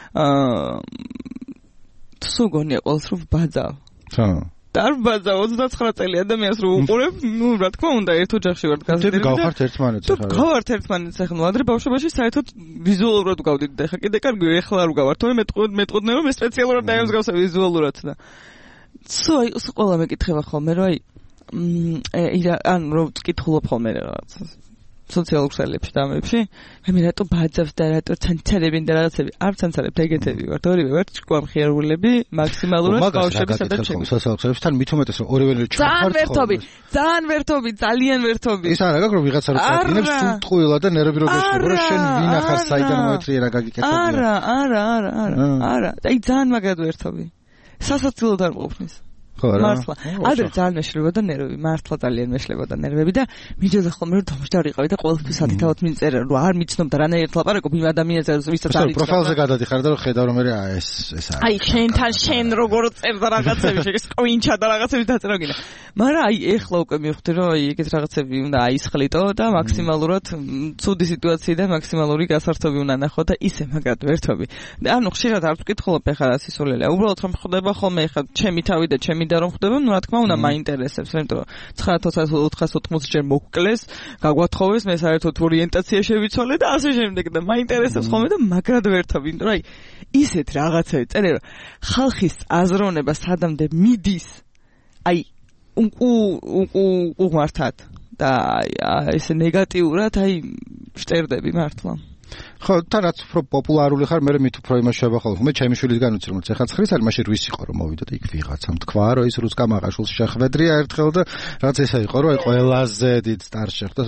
თუ გონია ყოველს რომ ბაძავ ხო დარბაზა 29 წელი ადამიანს რო უყურებ, ნუ რა თქმა უნდა, ერთ ოჯახში ვარ გაზრდილი. გავხართ ერთმანეთს ახლა. გავხართ ერთმანეთს ახლა, ადრე ბავშვობაში საერთოდ ვიზუალურად გავდით და ახლა კიდე კარგი ეხლა არ გავართ, თორემ მეტყოდნე რომ ეს სპეციალურად დაემსგავსა ვიზუალურად და. სულ ყველა მეკითხება ხოლმე, რომ აი ან რო ვკითხულობ ხოლმე რაღაცას. სოციალურ ქსელებში და ამებში მე რატო ბაძავს და რატო ცანცარებინ და რაღაცები არ ცანცარებთ ეგეთები ვართ ორივე ვართ ჭკვამხიარულები მაქსიმალურად ბავშვები სადაც სოციალურ ქსელებში თან მით უმეტეს რომ ორივე ძალიან ვერთობი ძალიან ვერთობი ის არა გაკრო ვიღაცა რო წაგინებს თუ ტყუილა და ნერვები რო გეშლება რომ შენ ვინახარ საიდან მოეთრიერა გაგიკეთებია არა აი ძალიან მაგრად ვერთობი სასაცილოდ არ მყოფნის მართლა ადრე ძალიან მეშლებოდა ნერვები მართლა ძალიან მეშლებოდა ნერვები და მიდიოდა ხოლმე რომ დამჯდარიყავი და ყოველთვის ადითავად მინწერა რომ არ მიცნობდა რანაირად ლაპარაკობ იმ ადამიანზე ვისაც არ იცოდა პროფილზე გადადიხარ და რომ ხედავ რომ მე ეს აი შენთან შენ როგორ წერდა რაღაცები შეგვიჩა და რაღაცები დაწერა გინდა მაგრამ აი ეხლა უკვე მივხვდი რომ აი ეგეთ რაღაცები უნდა აისხლიტო და მაქსიმალურად ცუდი სიტუაციიდან მაქსიმალური გასართობი უნდა ნახო და ისე მაგრად ვერთობი ანუ ხშირად არ ვკითხულობ ეხლა რა სისულელია უბრალოდ რომ ხვდება ხოლმე ეხლა ჩემი თავი და ჩემი და რომ ხვდება, ну, რა თქმა უნდა, მაინტერესებს, იმიტომ რომ 9480 ჯერ მოგკლეს, გაგვათხოვეს, მე საერთოდ ორიენტაცია შევიცვალე და ასე შემდეგ და მაინტერესებს ხოლმე და მაგრად ვერთობ, იმიტომ რომ აი ისეთ რაღაცები წერე რომ ხალხის აზროვნება სადამდე მიდის, აი უღმართად და ესე ნეგატიურად აი შტერდები მართლა. ხო, თანაც უფრო პოპულარული ხარ, მე მით უფრო იმას შევახალ. მე ჩემი შვილისგან ვიცი რომ ეხლა 9 წელი მაშინ რვის იყო რომ მოვიდა და იქ ვიღაცამ თქვა რომ ის რუსკა მაღაშულს შეხვედრია ერთხელ და რაც ესა იყო რომ აი ყველაზე დიდ სტარში ხდა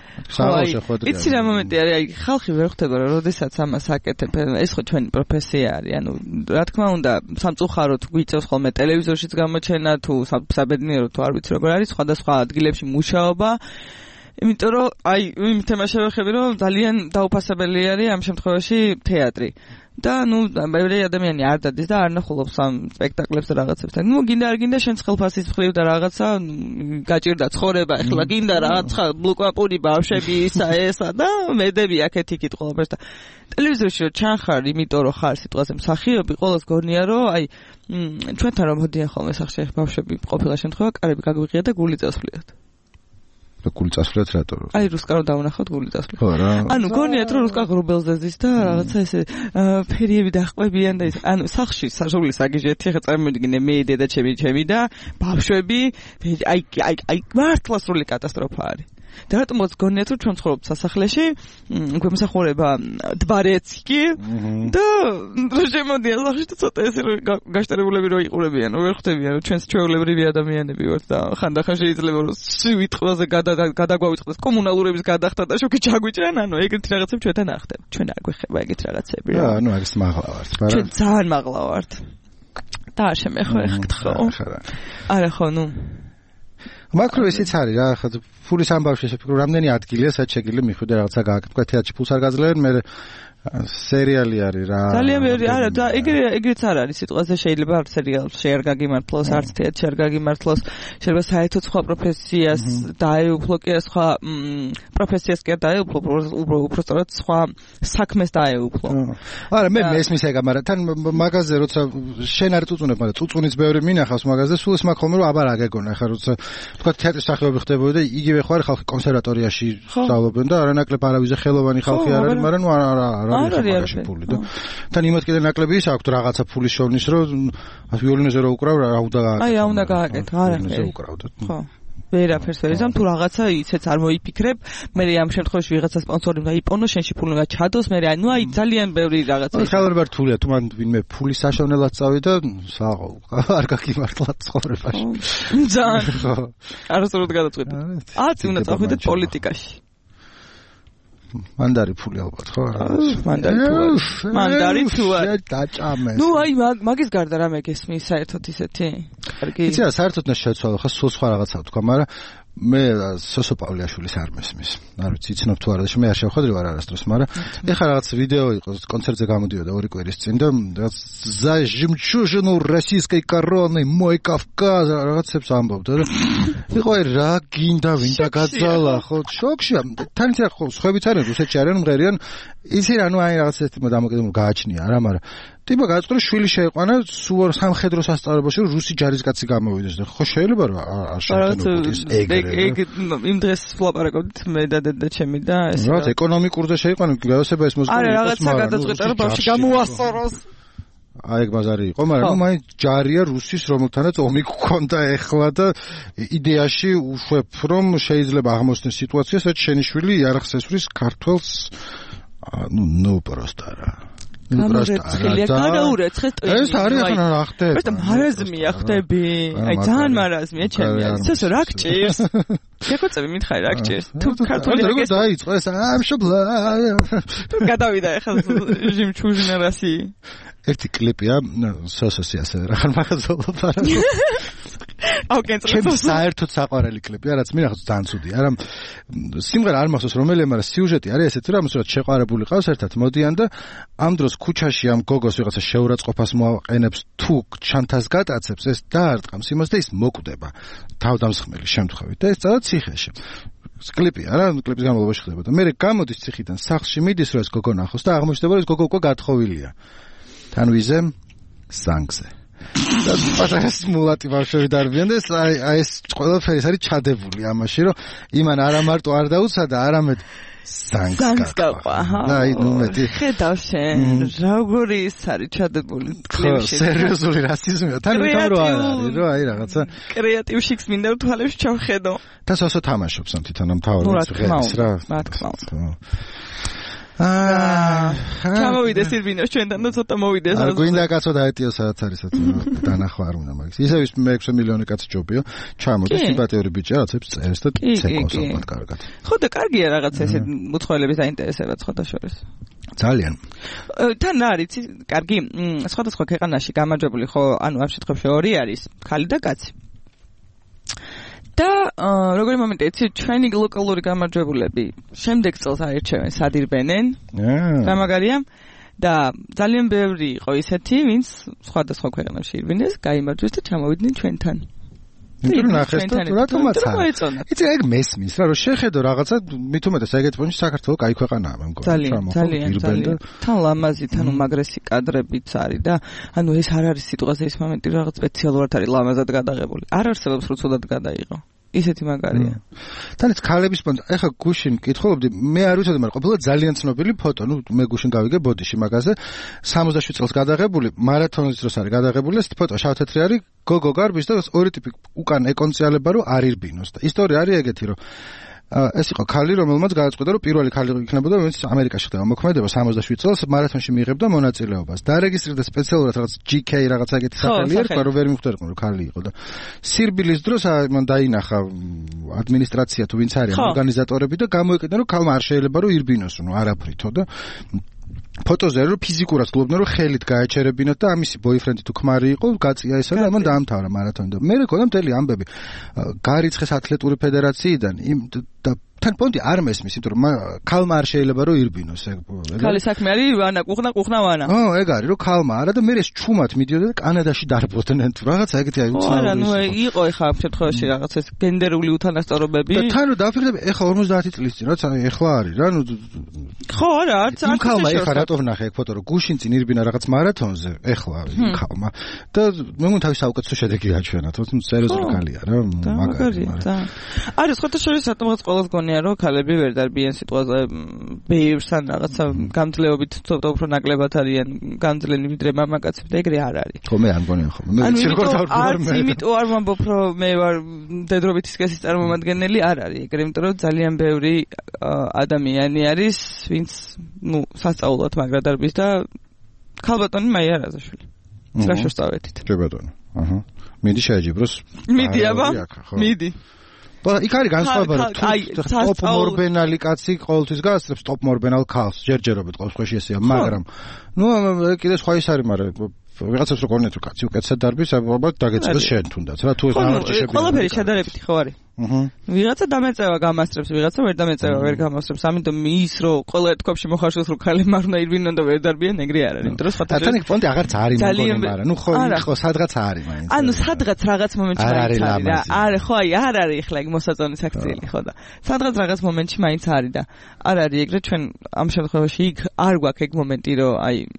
საერთოდ იცი რა მომენტი არის აი ხალხი ვერ ხვდება რომ როდესაც ამას აკეთებ ეს ხო ჩვენი პროფესია არის ანუ რა თქმა უნდა სამწუხაროდ გვიწევს ხოლმე ტელევიზორშიც გამოჩენა თუ საბედნიერო თუ არ ვიცი როგორ არის სხვადასხვა ადგილებში მუშაობა იმიტომ რომ აი იმ თემას შევეხები რომ ძალიან დაუფასებელი არის ამ შემთხვევაში თეატრი და ნუ ბევრი ადამიანი არ დადის და არ ნახულობს ამ სპექტაკლებს და რაღაცებს. ნუ გინდა არ გინდა შენ ცხელფასის მხრივ და რაღაცა გაჭირდა ცხოვრება ახლა გინდა რაღაცა ბლოკაპური ბავშვები ისა ესა და მედები აქეთ იქით ყველაფერს და ტელევიზორში რომ ჩანხარ იმიტომ რომ ხარ სიტყვაზე მსახიობი ყოველს გონია რომ აი ჩვენთან რომ მოდიან ხოლმე სახში ბავშვები ყოფილა შემთხვევა კარები გაგვიღია და გული წასვლიათ. გული წასვლიათ რატო? აი რუსკა რომ დავნახოთ გული წასვლიათ. ხო რა. ანუ გონიათ რომ რუსკა ღრუბელზე ზის და რაღაცა ესე ფერიები დაჰყვებიან და ის ანუ სახში საშუალო საგიჟეთი ხა წარმოიდგინე მე დედა ჩემი და ბავშვები აი მართლა სრული კატასტროფა არის. და რატომაც გონიათ რომ ჩვენ ცხოვრობთ სასახლეში გვემსახურება დბარეცკი და შემოდიან სახში და ცოტა ესე რომ გაშტერებულები რომ იყურებიან ვერ ხვდებიან რომ ჩვენს ჩვეულებრივი ადამიანები ვართ და ხანდახან შეიძლება რომ სვით ყველაზე გადაგვავიწყდეს კომუნალურების გადახდა და შოქი ჩაგვიჭრან ანუ ეგეთი რაღაცები ჩვენთან არ ხდება ჩვენ არ გვეხება ეგეთი რაღაცები რა ანუ არის მაღლა ვართ მაგრამ ჩვენ ძალიან მაღლა ვართ და არ შემეხმარებთ ხო არა ხო ნუ მაკრო ისიც არის რა ხა ფულის ამბავში შეფიქრო რამდენი ადგილია სადაც შეგიძლია მიხვიდე რაღაცა გააკეთო თეატრში ფულს არ გაძლევენ მე სერიალი არის რა ძალიან ბევრი არა და ეგრეც არ არის სიტყვაზე შეიძლება არც სერიალში არ გაგიმართლოს არც თეატრში არ გაგიმართლოს შეიძლება საერთოდ სხვა პროფესიას დაეუფლო კი სხვა პროფესიას კი დაეუფლო უბრალოდ სხვა საქმეს დაეუფლო არა მე მესმის ეგა მაგრამ თან მაგაზე როცა შენ არ წუწუნებ მაგრამ წუწუნიც ბევრი მინახავს მაგაზე სულ ის მაგ ხოლმე რომ აბა რა გეგონა ხა როცა თქვა თეატრის სახეობები ხდებოდა და იგივე ხო არის ხალხი კონსერვატორიაში სწავლობენ და არანაკლებ არავის ხელოვანი ხალხი არ არის მაგრამ ნუ არა ფული და თან იმათ კიდე ნაკლები ის აქვს რაღაცა ფულის შოვნის რომ ვიოლინოზე რო უკრავ რა უნდა გააკეთო აი უნდა გააკეთო არა უკრავდა ხო ვერაფერს ვერ იზამ თუ რაღაცა ისეც არ მოიფიქრებ მე ამ შემთხვევაში ვიღაცა სპონსორი უნდა იპონო შენში ფული უნდა ჩადოს მე ნუ აი ძალიან ბევრი რაღაცა ხელოვნება რთულია თუ მან ვინმე ფულის საშოვნელად წავიდა საყო არ გაგიმართლა ცხოვრებაში ძალიან არასდროს გადაწყვეტა აცი უნდა წავიდეთ პოლიტიკაში მანდარი ფული ალბათ ხო მანდარი თუ დაჭამეს ნუ აი მაგის გარდა რამე გესმის საერთოდ ისეთი კარგი იცი რა საერთოდ ნე შეცვალო ხა სულ სხვა რაღაცა ვთქვა მაგრამ მე სოსო პავლეაშვილის არ მესმის არ ვიცი იცნობ თუ არა და მე არ შევხვედრი ვარ არასდროს მაგრამ ეხლა რაღაც ვიდეო იყო კონცერტზე გამოდიოდა 2 კვირის წინ და за жемчужину российской короны мой Кавказ რაღაცებს ამბობდა და იყო რა გინდა ვინდა გაძალა ხო შოქშია თან იცი რა ხო სხვებიც არიან რუსეთში არიან მღერიან იცი რა ნუ აი რაღაც ეს დამოკიდებულ გააჩნია არა მაგრამ ტიპა გაწყრო შვილი შეიყვანა სულ სამხედრო სასწავლებელში რუსი ჯარისკაცი გამოვიდეს და ხო შეიძლება რომ არ შემთხვევით ეგ იმ დღეს ვლაპარაკობთ მე და დედა ჩემი და ეს რა ეკონომიკურზე შეიყვანა გავასება ეს მუსიკა არა რაღაცა გადაწყვეტა რომ ბავშვი გამოასწოროს აი ეგ ბაზარი იყო, მაგრამ მაინც ჯარია რუსის, რომელთანაც ომი გქონდა ეხლა და იდეაში უშვებ, რომ შეიძლება აღმოჩნდეს სიტუაცია, სადაც შენი შვილი იარაღს ესვრის ქართველს, ну просто რა. ეს არის ახლა რა ხდება? პროსტა მარაზმია ხდები. აი ძალიან მარაზმია ჩემი. ეს რა გჭირს? შეგოწები მითხარი რა გჭირს? თუ ქართული როგორ დაიწყო ეს ამშობლა? გადავიდა ახლა ჟიმჩუჟნერასი. ერთი კლიპია, სოსოსი ასე რა მაღაზოლობა. აუკენცრა საერთოდ საყვარელი კლიპია, რაც მე რაღაც ძალიან ცუდია. არა სიმღერა არ მახსოვს რომელია, მაგრამ სიუჟეტი არის ესეთი, რომ ამასურად შეყვარებული ყავს ერთად მოდიან და ამ დროს ქუჩაში ამ გოგოს ვიღაცა შეურაცხყოფას მოაყენებს თუ ჩანთას გატაცებს, ეს დაარტყამს იმას და ის მოკვდება თავდამსხმელი შემთხვევით და ეს წავა ციხეში. კლიპია რა, კლიპის განმავლობაში ხდება და მე გამოდის ციხიდან სახლში მიდის რომ ეს გოგო ნახოს და აღმოჩნდება რომ ეს გოგო უკვე გათხოვილია. თან ვიზე სანგზე. და პატარა მულატი ბავშვები დარბიან და აი ეს ყველაფერი არის ჩადებული ამაში რომ იმან არა მარტო არ დაუცადა არამედ სანგს გაყვა აჰა და აი ნუ მეტი ხედავ შენ როგორი ის არის ჩადებული კლიპში სერიოზული რასიზმია თან ვიქამ რომ არის რომ აი რაღაცა კრეატივში მინდა თვალებში ჩავხედო და სოსო თამაშობს ამ თვითონ ამ თავად ღერს რა რა თქმა უნდა ჩამოვიდეს ირბინოს ჩვენთან და ცოტა მოვიდეს არ გვინდა კაცო დაეტიო სადაც არის დანახვა არ უნდა მაგის ისევ ის მე-6 მილიონი კაცი ჯობიო ჩამოდის სიმპათიური ბიჭი რაღაცებს წერს და ცეკავს ალბათ კარგად ხო და კარგია რაღაც ესე მოთხოვნების აინტერესება ცოტა შორის ძალიან თან არის კარგი სხვადასხვა ქვეყანაში გამარჯვებული ხო ანუ ამ შემთხვევაში ორი არის ხალი და კაცი და როგორი მომენტია იცი ჩვენი ლოკალური გამარჯვებულები შემდეგ წელს აირჩევენ სადირბენენ რა მაგარია და ძალიან ბევრი იყო ისეთი ვინც სხვადასხვა ქვეყანაში ირბინეს გაიმარჯვეს და ჩამოვიდნენ ჩვენთან იმიტომ ნახეს და რატომაც იცი ეგ მესმის რა რომ შეხედო რაღაცა მით უმეტეს ეგეთ პონჩი საქართველოს კაი ქვეყანაა მე მგონი ძალიან თან ლამაზი თან უმაგრესი კადრებიც არის და ანუ ეს არ არის სიტუაცია ის მომენტი რაღაც სპეციალურად არის ლამაზად გადაღებული არ არსებობს რომ ცუდად გადაიღო ისეთი მაგარია. თანაც ქალების პონტ, ეხა გუშინ მკითხულობდი, მე არ ვიცოდი, მაგრამ ყოფილა ძალიან ცნობილი ფოტო, ნუ მე გუშინ გავიგე ბოდიში მაგაზე, 67 წელს გადაღებული, მარათონის დროს არის გადაღებული, ეს ფოტო შავ-თეთრი არის, გოგო გარბის და ორი ტიპი უკან ეკონციალება რომ არ ირბინოს და ისტორია არის ეგეთი რომ ეს იყო ქალი, რომელმაც გააწყვეტა, რომ პირველი ქალი იქნებოდა, რომელიც ამერიკაში ხდება მოქმედება 67 წელს მარათონში მიიღებდა მონაწილეობას. დაარეგისტრირდა სპეციალურად რაღაც GK რაღაცა ეგეთი სახელი ერქვა, რომ ვერ მიხვდერყო, რომ ქალი იყო და სირბილის დროს მან დაინახა ადმინისტრაცია თუ ვინც არის ორგანიზატორები და გამოიყენა, რომ ქალმა არ შეიძლება რომ ირბინოს, ნუ არაფრითო და ფოტოზე რომ ფიზიკურად გლობდნენ რომ ხელით გაეჩერებინათ და ამისი ბოიფრენდი თუ ქმარი იყო გაწია ესა და ამან დაამთავრა მარათონი და მე მეკონა მთელი ამბები გარიცხეს ათლეტური ფედერაციიდან და თან პონტი არ მესმის იმიტომ რომ ქალმა არ შეიძლება რომ ირბინოს ეგ ქალის საქმე არის ვანა ყუხნა ვანა ეგ არის რომ ქალმა არა და მე ეს ჩუმად მიდიოდა და კანადაში დარბოდნენ თუ რაღაცა ეგეთი აი უცნაური არა ნუ იყო ეხა ამ შემთხვევაში რაღაც ეს გენდერული უთანასწორობები და თან დავფიქრდი ეხა 50 წლის წინ რაც ეხლა არის რა ნუ ხო არა არც იმ ქალმა ეხა რატო ვნახე ეგ ფოტო რომ გუშინ წინ ირბინა რაღაც მარათონზე ეხლა იმ ქალმა და მე მგონი თავის საუკეთესო შედეგი გაჩვენა თორემ სერიოზული ქალია რა მაგარია არის ხოთა შორის რატომღაც ყოველს გონია რომ ქალები ვერ დარბიან სიტუაციაზე ბევრს ან რაღაცა გამძლეობით ცოტა უფრო ნაკლებად არიან გამძლენი ვიდრე მამაკაცები და ეგრე არ არის ხო მე არ მგონია ხო მე ვიცი როგორ დავბრუნე მე იმიტომ არ ვამბობ რომ მე ვარ დედრობითი სქესის წარმომადგენელი არ არის ეგრე იმიტომ რომ ძალიან ბევრი ადამიანი არის ვინც ნუ სასწაულად მაგრა დარბის და ქალბატონი მაია რაზაშვილი რა შევსწავლეთით ქალბატონი აჰა მიდი შეაჯიბროს მიდი აბა მიდი იქ არის განსხვავება რომ ტოპ მორბენალი კაცი ყოველთვის გაასწრებს ტოპ მორბენალ ქალს ჯერჯერობით ყოველ შემთხვევაში ესეა მაგრამ ნუ კიდე სხვა ის არის მაგრამ ვიღაცებს რო გონიათ რომ კაცი უკეთესად დარბის ალბათ დაგეწევს შენ თუნდაც რა თუ ეს ნავრჭიშები ყველაფერი შედარებითი ხო არის ვიღაცა დამეწევა გამასწრებს ვიღაცა ვერ დამეწევა ვერ გამასწრებს ამიტომ ის რო ყველა ეთქობში მოხარშოს რომ ქალი მარნა ირბინონ და ვერ დარბიან ეგრე არ არის იმიტომ რომ სხვათა თან იქ პონტი აღარც არის მეგონი მაგრამ ნუ ხო სადღაც არის მაინც ანუ სადღაც რაღაც მომენტში მაინც არის და არა ხო აი არ არის ახლა ეგ მოსაწონი საქციელი ხო და სადღაც რაღაც მომენტში მაინც არის და არ არის ეგრე ჩვენ ამ შემთხვევაში იქ არ გვაქვს ეგ მომენტი რომ აი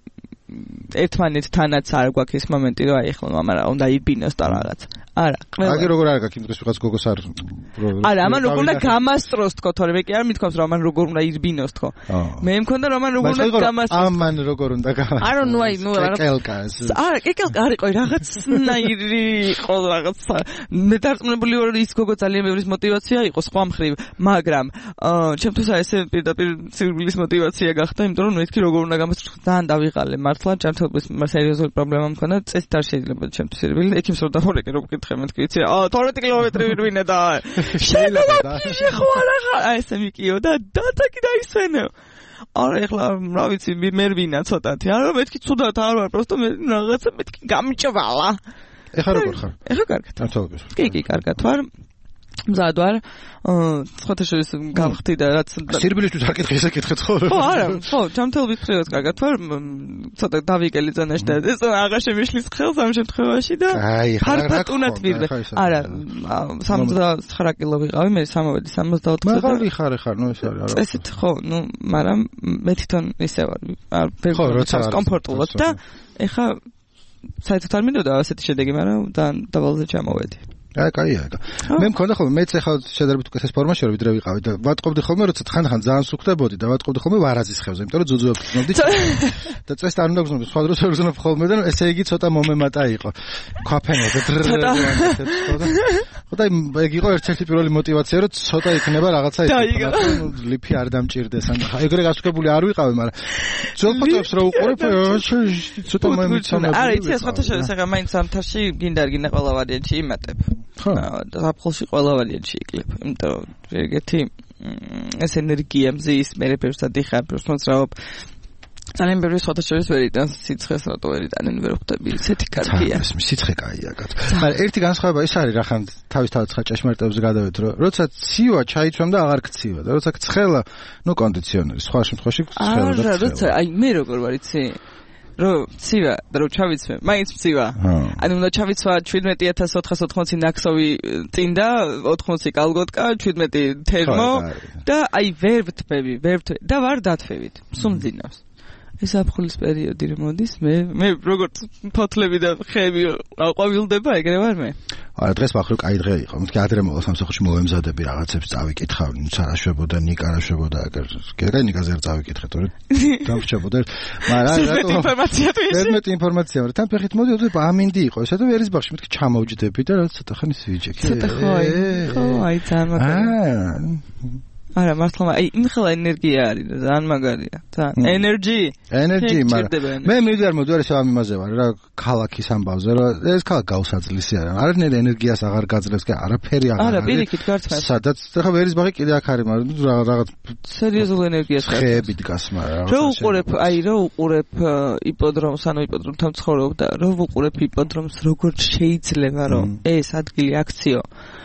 ერთმანეთთანაც არ გვაქვს ეს მომენტი, რომ აი ეხლა მამარა უნდა იბინოს და რაღაც. არა, ყველა. აგი როგორ არ გაქვს იმ დღეს ვიღაც გოგოს არ არა, ამან როგორ უნდა გამასწროს თქო, თორემ მე კი არ მithქვამს რომ ამან როგორ უნდა იბინოს თქო. მე მქონდა რომ ამან როგორ უნდა გამასწროს. ამან როგორ უნდა გამასწროს. არა, ნუ აი, ნუ რაღაც კელკას. არა, კელკა არ იყო, რაღაცნაირი იყო რაღაც. მე დარწმუნებული ვარ, ის გოგო ძალიან ბევრი მოტივაცია იყო სხვა მხრივ, მაგრამ ჩემთვის აი ესე პირდაპირ სირბილის მოტივაცია გახდა, იმიტომ რომ მეთქი როგორ უნდა გამასწროს. ძალიან დავიღალე მართლა, ჩემთვის სერიოზული პრობლემა მქონდა, წესით არ შეიძლება ჩემთვის სირბილი. ექიმს რომ დახურეკე რომ გითხე მეთქი, იცი, 12 კილომეტრი ვირვინე და შეიძლება და ხო არა, აი ესე მიკიო და დათაკი დაისვენო. არა ეხლა რა ვიცი მე რვინა ცოტათი. არა მეთქი ცუდად არ ვარ, просто მე რაღაცა მეთქი გამჭვალა. ეხლა როგორ ხარ? ეხლა კარგად. მართალობას. კი, კარგად ვარ. მზად ვარ. ცოტა შეიძლება გავხდი და რაც სირბილისთვის არ კითხე, ესე კითხეთ ხო? ხო, არა, ხო, ჯანმრთელობის მხრივაც კარგად ვარ. ცოტა დავიკელი ზონაში და ეს აღარ შემიშლის ხელს ამ შემთხვევაში და ფართუნად ვირდე. არა, 79 კილო ვიყავი, მე სამოვედი 74. მაგარი ხარ, ნუ ეს არის. ესეთ ხო, ნუ, მაგრამ მე თვითონ ისე ვარ. ხო, როცა კომფორტულად და ეხა საერთოდ არ მინდოდა ასეთი შედეგი, მაგრამ დავალზე ჩამოვედი. აი, კაია. მე მქონდა ხოლმე მეც ახლა შედარებით უკეთეს ფორმაში რომ ვიდრე ვიყავი და ვატყობდი ხოლმე როცა ხან ძალიან სუქდებოდი და ვატყობდი ხოლმე ვარაზის ხევზე, იმიტომ რომ ძუძუებს გზნობდი. და წეს არ უნდა გზნობდი, სხვა დროს ვერ გზნობ ხოლმე და ესე იგი ცოტა მომემატა იყო. ქვაფენო და ხოდა ეგ იყო ერთ-ერთი პირველი მოტივაცია რომ ცოტა იქნება რაღაცა ის. ლიფი არ დამჭირდეს ან ეგრე გასუქებული არ ვიყავი, მაგრამ ძველ ფოტოებს რო უყურებ, ცოტა მომემეცანა. არა, იცი ეს ფოტო შეიძლება მაინც სამთაში გინდა არ გინდა ყველა ვარიანტი იმატებ. ხო, ზაფხულში ყველა ვარიანტი იკლებ, იმიტომ რომ ეგეთი ეს ენერგია მზის მე რეპერსად იხარ, პროსმოცრავ ძალიან ბევრი სხვათა შორის ვერ იტანს სიცხეს, რატო ვერ იტანენ ვერ ხვდები, ისეთი კარგია. სიცხე კაია, კაცო. მაგრამ ერთი განსხვავება ის არის, რახან თავისთავად ხა ჭეშმარიტებზე გადავეთ, რომ როცა ცივა ჩაიცვამ და აღარ ქცივა და როცა ქცხელა, ნუ კონდიციონერი, სხვა შემთხვევაში ქცხელა და არა, როცა აი მე როგორ ვარ იცი? რომ ცივა და რომ ჩავიცვე, მაინც ცივა. ანუ უნდა ჩავიცვა 17480 ნაქსოვი წინ და 80 კალგოტკა, 17 თერმო და აი ვერ ვთბები და ვარ დათვევით. სუმძინავს. ეს აფხულის პერიოდი რომ მოდის, მე როგორც ფოთლები და ხეები აყვავილდება, ეგრე ვარ მე. არა, დღეს ვახრო კაი დღე იყო. მეთქი ადრე მოვა სამსახურში მოვემზადები რაღაცებს წავიკითხავ, ცარაშვებოდა, ნიკარაშვებოდა, ეგრე ნიკაზე არ წავიკითხე, თორე დამრჩებოდა. მაგრამ რატო ინფორმაცია თუ ისე? მეტი ინფორმაცია, მაგრამ თან ფეხით მოდიოდი, ამინდი იყო, ესა და ვერისბახში მეთქი ჩამოვჯდები და რაც ცოტა ხანი ვიჯექი. ცოტა ხო, აი ძალიან არა, მართლა აი იმხელა ენერგია არის და ძალიან მაგარია. ძალიან ენერგი, მაგრამ მე მივიდარ მოდიარ ეს ამ იმაზე ვარ რა, ქალაქის ამბავზე, რომ ეს ქალაქ გაუსაძლისი არა. არანაირ ენერგიას აღარ გაძლევს, კი არაფერი აღარ არის. არა, პირიქით გართმევს. სადაც ხა ვერისბახი კიდე აქ არის, მაგრამ რაღაც სერიოზული ენერგიას გაქვს. ხეები დგას, მაგრამ რა უყურებ იპოდრომს, ანუ იპოდრომთან ცხოვრობ და რა უყურებ იპოდრომს, როგორ შეიძლება რომ ეს ადგილი აქციო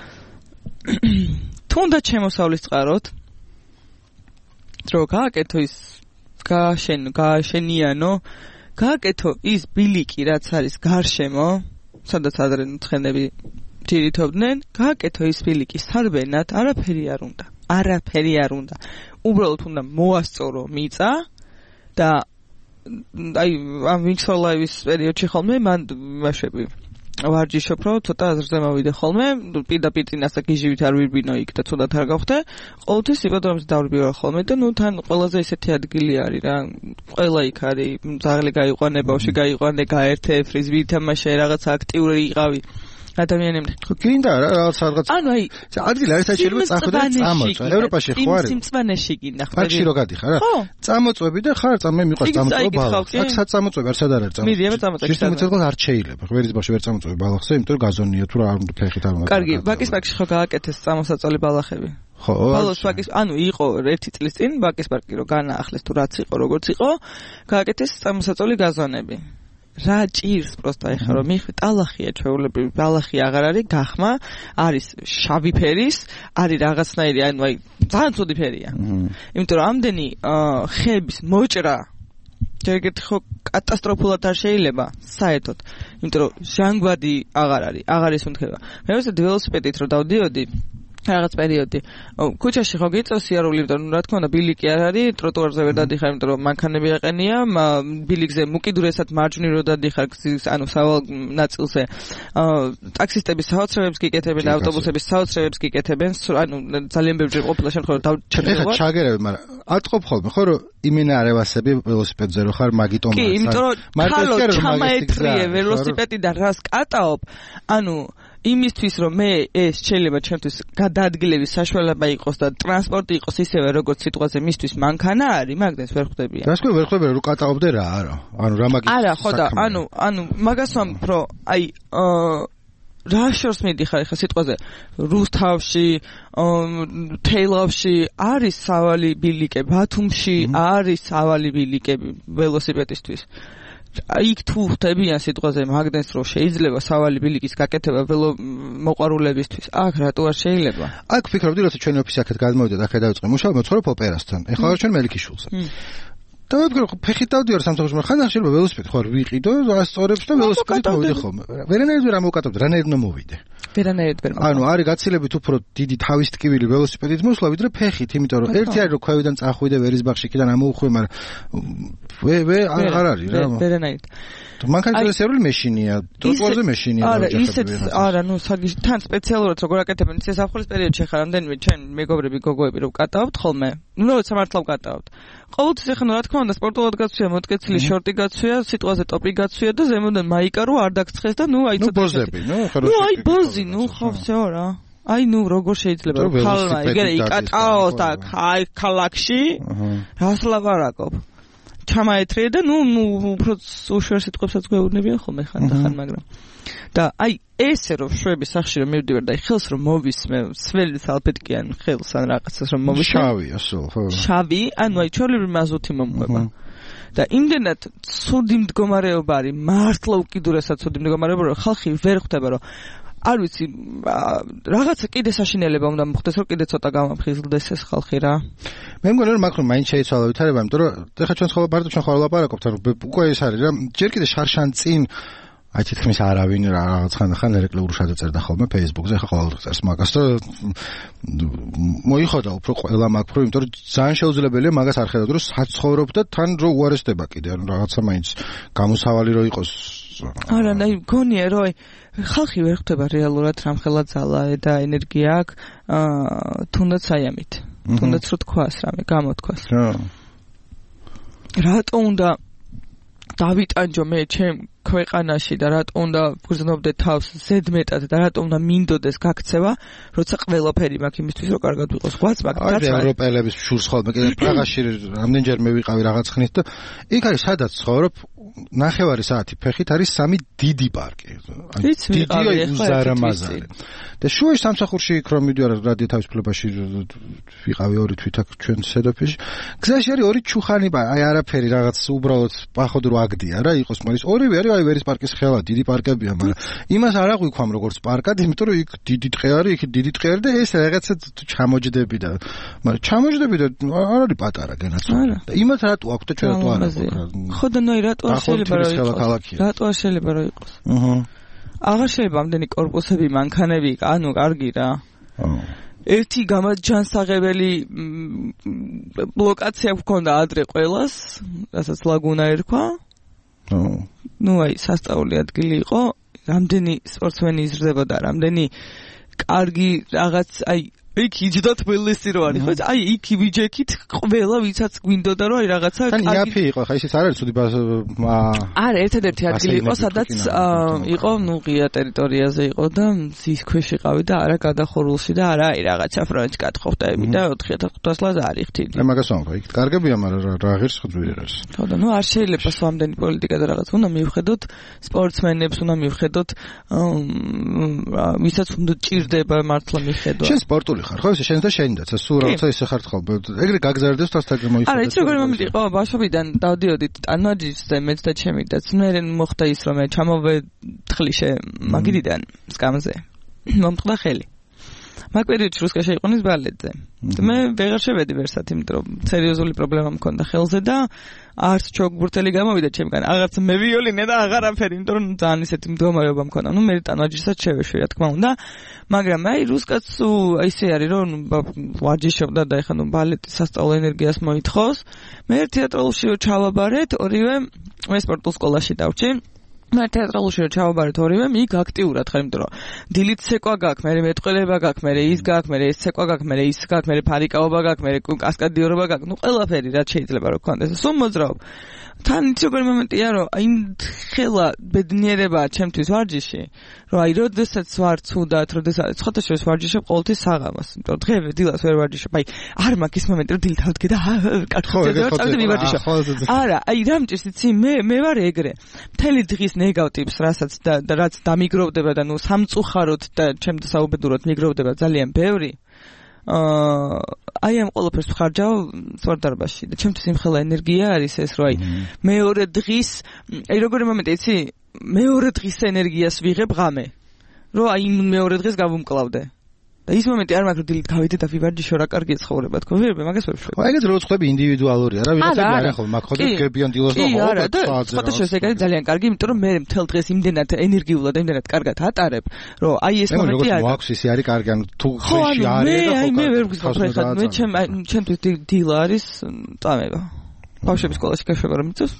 თუნდაც შემოსავლის წყაროთ რო გააკეთო ის გააშენიანო გააკეთო ის ბილიკი რაც არის გარშემო სადაც ადრე ცხენები ჯირითობდნენ გააკეთო ის ბილიკი სარბენად არაფერი არ უნდა უბრალოდ უნდა მოასწორო მიწა და აი ამ ვინქსოლაივის პერიოდში ხოლმე მან მაშვები ვარჯიშობ რომ ცოტა აზრზე მოვიდე ხოლმე პირდაპირ წინასა გიჟივით არ ვირბინო იქ და ცოტა არ გავხდე ყოველთვის იპოდრომზე დავირბიო ხოლმე და ნუ თან ყველაზე ისეთი ადგილი არის რა ყველა იქ არის ძაღლი გაიყვანე ბავშვი გაიყვანე გაერთე ფრიზბი თამაშე რაღაც აქტიური იყავი ადამიანები გინდა რა რაღაც ანუ აი ადგილი არის შეიძლება წახვიდე წამოწვა ევროპაში ხო არის სიმწვანეში გინდა ხო აქ რო გადიხარ რა წამოწვები და ხარ მე მიყვარს წამოწვა ბალახს აქ საწამოწვები არ სადარ არის წამოწვა შეიძლება არ შეიძლება ვერის ბავშვი ვერ წამოწვები ბალახზე იმიტომ რომ გაზონია თუ რა არ უნდა ფეხით არ უნდა კარგი ბაკის პარკში ხო გააკეთეს წამოსაწოლი ბალახები ხო ბალოს ბაკის ანუ იყო 1 წლის წინ ბაკის პარკი რო განაახლეს თუ რაც იყო როგორც იყო გააკეთეს წამოსაწოლი გაზონები რა ჭირს პროსტა ეხა რომ მიხვი ტალახია ჩვეულებრივი ბალახი აღარ არის გახმა არის შავი ფერის არის რაღაცნაირი ანუ აი ძალიან ცუდი ფერია იმიტომ რომ ამდენი ხეების მოჭრა ჯერგეთ ხო კატასტროფულად არ შეიძლება საერთოდ იმიტომ რომ ჟანგბადი აღარ არის უნთხება მე ვეცდები ველოსიპედით რომ დავდიოდი რაღაც პერიოდი. ქუჩაში ხო გიწევს სიარული, იმიტომ რა თქმა უნდა ბილიკი არ არის, ტროტუარზე ვერ დადიხარ, იმიტომ რომ მანქანები აყენია, ბილიკზე უკიდურესად მარჯვნივ რო დადიხარ, ანუ სავალ ნაწილზე. ტაქსისტების საოცრებებს გიკეთებენ, ავტობუსების საოცრებებს გიკეთებენ, ანუ ძალიან ბევრი ყოფილა შემთხვევა დავჩერდება. ეხლა ჩაგერები, მაგრამ ატყობ ხოლმე, ხო რომ იმენა არევასები ველოსიპედზე რო ხარ, მაგიტომ კი, იმიტომ რომ ხალო ჩამაეთრიე ველოსიპედიდან რას კატაობ, ანუ იმისთვის რომ მე ეს შეიძლება ჩემთვის გადაადგილების საშუალება იყოს და ტრანსპორტი იყოს ისევე როგორც სიტყვაზე მისთვის მანქანა არის, მაგდენს ვერ ხვდებიან. რას ვერ ხვდებიან რომ კატაობდე რა არა. ანუ რა მაგის არა, ხო და ანუ მაგას ვამბობ რომ აი რა შორს მიდიხარ ხა სიტყვაზე რუსთავში, თეილავში არის სავალი ბილიკე, ბათუმში არის სავალი ბილიკები ველოსიპედისტვის. იქ თუ ხდებიან სიტყვაზე მაგდენს რომ შეიძლება სავალი ბილიკის გაკეთება ველო მოყვარულებისთვის. აქ რატო არ შეიძლება? აქ ფიქრობდი როცა ჩვენი ოფისი აქეთ გადმოვიდა და ხედავიწყე მუშაობა, ცხოვრობ ოპერასთან. ეხლა ვარ ჩვენ მელიქიშვილზე. და ვფიქრობ ხე დავდივარ სამსახურში, მაგრამ ხან შეიძლება ველოსიპედი ხო არ ვიყიდო, ასწორებს და ველოსიპედით მოვიდე ხოლმე. ვერანაირად ვერ ამოვკატავდი, რანაირად მოვიდე. ვერანაირად ვერ. ანუ არის გაცილებით უფრო დიდი თავის ტკივილი ველოსიპედით მოსვლა, ვიდრე ფეხით, იმიტომ რომ ერთი არის რომ ქვევიდან წახვიდე ვერისბახში კიდან ამოუხვე, მაგრამ არ არის რა. ვერანაირად. მანქანის სერვერი მეშინია, ტროტუარზე მეშინია. არა, ისეთ არა, ნუ საგიჟ თან სპეციალურად როგორ აკეთებენ, ეს ზაფხულის პერიოდში ხარ რამდენიმე ჩვენ მეგობრები გოგოები რომ ვკატავთ ხოლმე. ნუ როცა მართლა ვკატავთ. ყოველთვის ეხლა რა თქმა უნდა სპორტულად გაცვია, მოტკეცილი შორტი გაცვია, სიტყვაზე ტოპი გაცვია და ზემოდან მაიკა რო არ დაგცხეს და ნუ აი ცოტა ბოზები, ნუ აი ბოზი, ნუ ხო всё რა. აი ნუ როგორ შეიძლება რომ ხალმა იგერე იკატაოს და აი ქალაქში რას ლაპარაკობ. ჩამაეთრიე და ნუ უფრო უშუალო სიტყვებსაც გვეუბნებიან ხოლმე ხან მაგრამ და აი ესე რომ შვების სახში რომ მივდივარ და ხელს რომ მოვისმე სველი სალფეტკიან ხელს ან რაღაცას რომ მოვისმე შავი ასო ხო შავი ანუ აი ჩვეულებრივი მაზუთი მომყვება და იმდენად ცუდი მდგომარეობა არის მართლა უკიდურესად ცუდი მდგომარეობა რომ ხალხი ვერ ხვდება რომ არ ვიცი რაღაცა კიდე საშინელება უნდა მოხდეს რომ კიდე ცოტა გამაფხიზლდეს ეს ხალხი რა მე მგონი რომ მაგ რომ მაინც შეიცვალა ვითარება იმიტომ რომ ეხლა ჩვენ ხოლმე ბარდო ჩვენ ხოლმე ლაპარაკობთ რომ უკვე ეს არის რა ჯერ კიდე შარშან წინ აი თითქმის არავინ რაღაც ხან ერეკლეურ შედაწერდა ხოლმე Facebook-ზე ხა ყოველდღე წერს მაგას და მოიხოდა უფრო ყველა მაგ რო იმიტომ რომ ძალიან შეუძლებელია მაგას არ ხედავთ რომ საცხოვრობ და თან რო უარესდება კიდე ანუ რაღაცა მაინც გამოსავალი რო იყოს არა და გონია რომ ხალხი ვერ ხვდება რეალურად რამხელა ძალა და ენერგია აქვს თუნდაც აი ამით თუნდაც რო თქვას რამე გამოთქვას რატო უნდა დავიტანჯო მე ჩემ ქვეყანაში და რატო უნდა ვგრძნობდე თავს ზედმეტად და რატო უნდა მინდოდეს გაქცევა როცა ყველაფერი მაქვს იმისთვის რომ კარგად ვიყოს გვაწმაკ აი ევროპელების შურს ხოლმე კიდე პრაღაში რამდენჯერ მე ვიყავი რაღაც ხნით და იქ არის სადაც ცხოვრობ ნახევარი საათი ფეხით არის სამი დიდი პარკი დიდი უზარმაზარი და შუაში სამსახურში იქ რომ მიდივარ რადიო თავისუფლებაში ვიყავი ორი თვით აქ ჩვენ სედოფიში გზაში არის ორი ჩუხანი აი არაფერი რაღაც უბრალოდ პახოდ რო აგდია რა იყოს მაგრამ ორივე არის აი ვერის პარკის ხელა დიდი პარკებია მაგრამ იმას არ აღვიქვამ როგორც პარკად იმიტომ რომ იქ დიდი ტყე არის იქ დიდი ტყე არის და ეს რაღაცა ჩამოჯდები და მაგრამ ჩამოჯდები და არ არის პატარა განაცვლება და იმათ რატო აქვს და ჩვენ რატო არ აქვს ხო და ნაი რატო არ შეიძლება რომ იყოს რატო არ შეიძლება რომ იყოს აღარ შეიძლება ამდენი корпуსები მანქანები ანუ კარგი რა ერთი გამაჯანსაღებელი ლოკაცია გვქონდა ადრე ყველას რასაც ლაგუნა ერქვა ნუ აი სასწაული ადგილი იყო რამდენი სპორტსმენი იზრდებოდა რამდენი კარგი რაღაც აი იქ იჯდა თბილისი რო არის ხო აი იქ ვიჯექით ყველა ვისაც გვინდოდა რომ აი რაღაცა კარგი იაფი იყო ხა ისიც არ არის ცუდი არა ერთადერთი ადგილი იყო სადაც იყო ნუ ღია ტერიტორიაზე იყო და მზის ქვეშ იყავი და არა გადახურულში და არა აი რაღაცა ფრანჩ კათხოხტები და 4500 ლაზა არის ხთილი აი მაგას ვამბობ იქ კარგებია მაგრამ რა ღირს ხდვიერ არის ხო და ნუ არ შეიძლება სამდენი პოლიტიკა და რაღაც უნდა მივხედოთ სპორტსმენებს უნდა მივხედოთ ვისაც უნდა ჭირდება მართლა მიხედვა შენ სპორტული ხარ ხო შენ და შენდაც სულ რაღაცა ისე ხარ ხოლმე ეგრე გაგზავნდეს თასთან მოიხდა არა ის როგორი მომენტი იყო ბავშვობიდან დავდიოდით ტანვაჯისზე მეც და ჩემი და მე მოხდა ის რომ მე ჩამოვეთხლიშე მაგიდიდან სკამზე მომწყდა ხელი მაგ პერიოდში რუსკა შეიყვანეს ბალეტზე მე ვეღარ შევედი ვერსად, იმიტომ რომ სერიოზული პრობლემა მქონდა ხელზე და არც ჩოგბურთელი გამოვიდა ჩემგან, აღარც მე ვიოლინე და აღარაფერი, იმიტომ რომ ძალიან ისეთი მდგომარეობა მქონდა. ნუ მე ტანვაჯიშსაც შევეშვი, რა თქმა უნდა, მაგრამ აი რუსკაც ისე არის, რომ ვარჯიშობდა და ეხლა ნუ ბალეტის სასწავლო ენერგიას მოითხოვს. მე თეატრალში რო ჩავაბარეთ, ორივე მე სპორტულ სკოლაში დავჭი. მე თეატრალში რო ჩავაბარეთ ორივე, იქ აქტიურად ხარ, იმიტომ რომ დილით ცეკვა გაქვს, მე მეტყველება გაქვს, მე ის გაქვს, მე ეს ცეკვა გაქვს, მე ის გაქვს, მე ფარიკაობა გაქვს, მე კასკადიორობა გაქვს, ნუ ყველაფერი რაც შეიძლება რომ გქონდეს. სულ მოძრავ. თან ის როგორი მომენტია, რომ აი ხელა ბედნიერებაა ჩემთვის ვარჯიში, რომ აი როდესაც ვარ ცუდად, როდესაც სხვათა შორის ვარჯიშობ ყოველთვის საღამოს, იმიტომ რომ დღე დილას ვერ ვარჯიშობ, აი არ მაქვს ის მომენტი, რომ დილით ავდგე და კარტოზე ვარ წავედი მივარჯიშო. არა, აი რამჭირს იცი, მე ვარ ეგრე. მთელი დღის ნეგატივს, რასაც და რაც დამიგროვდება და ნუ სამწუხაროდ და ჩემთვის საუბედუროდ მიგროვდება ძალიან ბევრი. აი ამ ყველაფერს ვხარჯავ სვარდარბაში და ჩემთვის იმხელა ენერგია არის ეს, რომ აი მეორე დღის, აი როგორი მომენტი იცი, მეორე დღის ენერგიას ვიღებ ღამე, რომ აი მეორე დღეს გავუმკლავდე. და ის მომენტი არ მაქვს, რომ დილით გავიდე და ვივარჯიშო, რა კარგია ცხოვრება, თქო, ვერ მაგას ვერ ვშვები. აი ეგეთ რო ხვდები ინდივიდუალურია, რა ვიღაცები არ ახლა მაგ ხოდა გებიან დილოს და ხო, და სხვათა შორის ეგ არის ძალიან კარგი, იმიტომ რომ მე მთელ დღეს იმდენად ენერგიულად და იმდენად კარგად ატარებ, რომ აი ეს მომენტი არის. მაქვს ისე არის კარგი, ანუ თუ ხეში არის და ხო. მე ვერ ვგზავნა ხა, მე ჩემთვის დილა არის წამება. ბავშვების სკოლაში გაშვება რომ იცის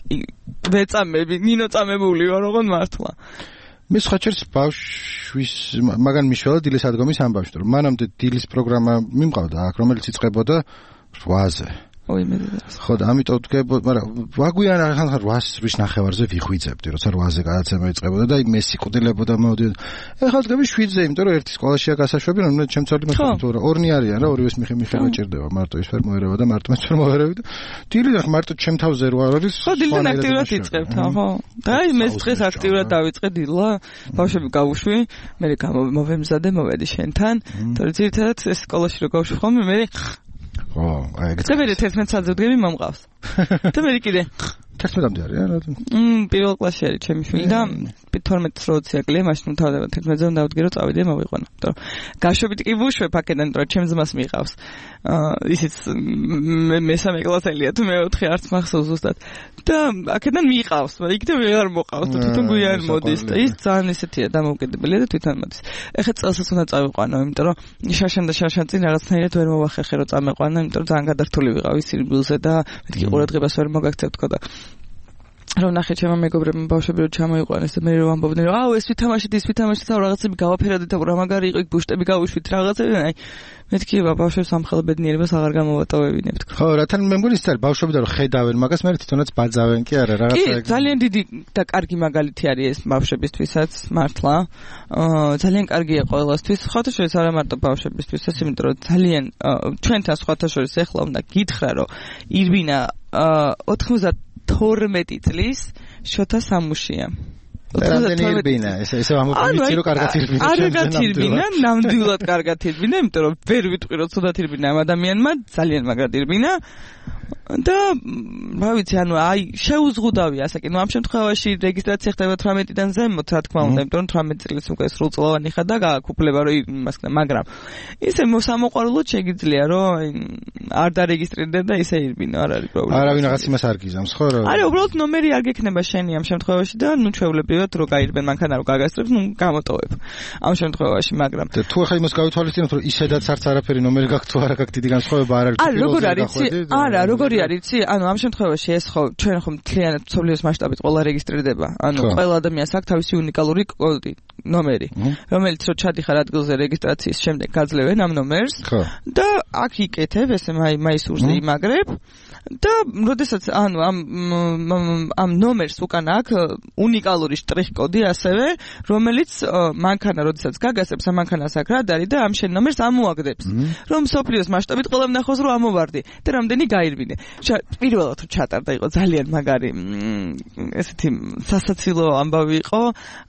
ვეწამები, ნინო წამებული ვარ, ოღონ მართლა. მე სხვაჩერს ბავშვის მაგან მიშველა დილის ადგომის ამბავში, რომ მანამდე დილის პროგრამა მიმყავდა აქ, რომელიც იწყებოდა 8-ზე. ой მე ხო და ამიტომ ვდგებოდ, მაგრამ ვაგვიან ახლა 8-ის ნახევარზე ვიხვიძებდი, როცა 8-ზე გადაცემა იწყებოდა და მე სიკვდილებოდა მოვდიოდი. ეხლა ვდგები 7-ზე, იმიტომ რომ ერთი სკოლაშია გასაშვები, რომ ჩემცალი მეთქი თუ რა, ორნი არიან რა, ორივეს მიხე გაჭირდება, მარტო ის ვერ მოერევა და მარტო მეც ვერ მოერევი და დილიდან მარტო ჩემ თავზე რო არ არის. ხო, დილიდან აქტიურად იწყებთ, ხო. და აი მე დღეს აქტიურად დავიწყე დილა, ბავშვები გავუშვი, მე მოვემზადე, მოვედი შენთან, თორე ძირითადად ეს სკოლაში რო გავშვი ხოლმე, მე ო, აი ეგეთ. წებერი 11 საათზე ვდგები მომყავს. და მე კიდე 11-მდე არის რა. პირველ კლასში არის ჩემი შვილი და 12-ს როცა აკლია, მაშინ თავდება 11-ზე უნდა დავდგე რომ წავიდე მოვიყვანო. იმიტომ რომ გაშვებით კი ვუშვებ აქედან, რომ ჩემ ძმას მიყავს. ისიც მესამე კლასელია თუ მე-4 არც მახსოვს ზუსტად. და აქედან მიყავს, მაგრამ იქ და ვეღარ მოყავს და თვითონ გვიან მოდის და ის ძალიან ისეთია დამოუკიდებელია და თვითონ მოდის. ეხლა წელსაც უნდა წავიყვანო, იმიტომ რომ შაშან წინ რაღაცნაირად ვერ მოვახერხე რომ წამეყვანო, იმიტომ რომ ძალიან გადართული ვიყავი სირბილზე და მეთქი ყურადღებას ვერ მოგაქცევ თქო და რომ ნახე ჩემო მეგობრებმა ბავშვები რომ ჩამოიყვანეს და მე რომ ამბობდნენ რომ აუ ეს ვითამაშეთ და რაღაცები გავაფერადეთ და რა მაგარი იყო იქ ბუშტები გავუშვით რაღაცები და აი მეთქი ბავშვებს ამხელა ბედნიერებას აღარ გამოვატოვებინებთ. ხო, რათან მე მგონი ის არის ბავშვები და რომ ხედავენ მაგას მე თვითონაც ბაძავენ კი არა რაღაცა. კი, ძალიან დიდი და კარგი მაგალითი არის ეს ბავშვებისთვისაც მართლა. ძალიან კარგია ყველასთვის, სხვათა შორის არა მარტო ბავშვებისთვისაც, იმიტომ რომ ძალიან ჩვენთან სხვათა შორის ეხლა უნდა გითხრა რომ ირბინა 92 წლის შოთა სამუშია. რამდენი ირბინა? ესე ამოვიცი რომ კარგად ირბინა. კარგად ირბინა, ნამდვილად კარგად ირბინა, იმიტომ რომ ვერ ვიტყვი რომ ცუდად ირბინა ამ ადამიანმა, ძალიან მაგრად ირბინა. და რა ვიცი, ანუ აი შეუზღუდავია ასე კი, ნუ ამ შემთხვევაში რეგისტრაცია ხდება 18-დან ზემოთ, რა თქმა უნდა, იმიტომ რომ 18 წლის უკვე სრულწლოვანი ხარ და გააკუფლება რომ იმასკნა, მაგრამ ისე მოსამოყვარულოდ შეგიძლია რომ არ დარეგისტრირდე და ისე ირბინო, არ არის პრობლემა. არავინ რაღაც იმას არ გიზამს, ხო რა? არა, უბრალოდ ნომერი არ გექნება შენი ამ შემთხვევაში და ნუ ჩვეულებრივად რო გაირბენ მანქანა რო გაგასწრებს, ნუ გამოტოვებ ამ შემთხვევაში, მაგრამ და თუ ახლა იმას გავითვალისწინებთ რომ ისედაც არც არაფერი ნომერი გაქვს თუ არა გაქვს დიდი განსხვავება არ არის. როგორ არის? არა, როგორ არის? ანუ ამ შემთხვევაში ეს ხო ჩვენ ხომ მთლიანად მსოფლიოს მასშტაბით ყველა რეგისტრირდება. ანუ ყველა ადამიანს აქვს თავისი უნიკალური კოდი, ნომერი, რომელიც რო ჩადიხარ ადგილზე რეგისტრაციის შემდეგ გაძლევენ ამ ნომერს და აქ იკეთებ, ესე მაისურზე იმაგრებ და როდესაც ანუ ამ ნომერს უკან აქვს უნიკალური შტრიხ-კოდი ასევე, რომელიც მანქანა როდესაც გაგასწრებს ამ მანქანას აქ რა არის და ამ შენ ნომერს ამოაგდებს. რომ მსოფლიოს მასშტაბით ყველა ნახოს რომ ამოვარდი და რამდენი გაირბინე. პირველად თუ ჩატარდა იყო ძალიან მაგარი ესეთი სასაცილო ამბავი იყო.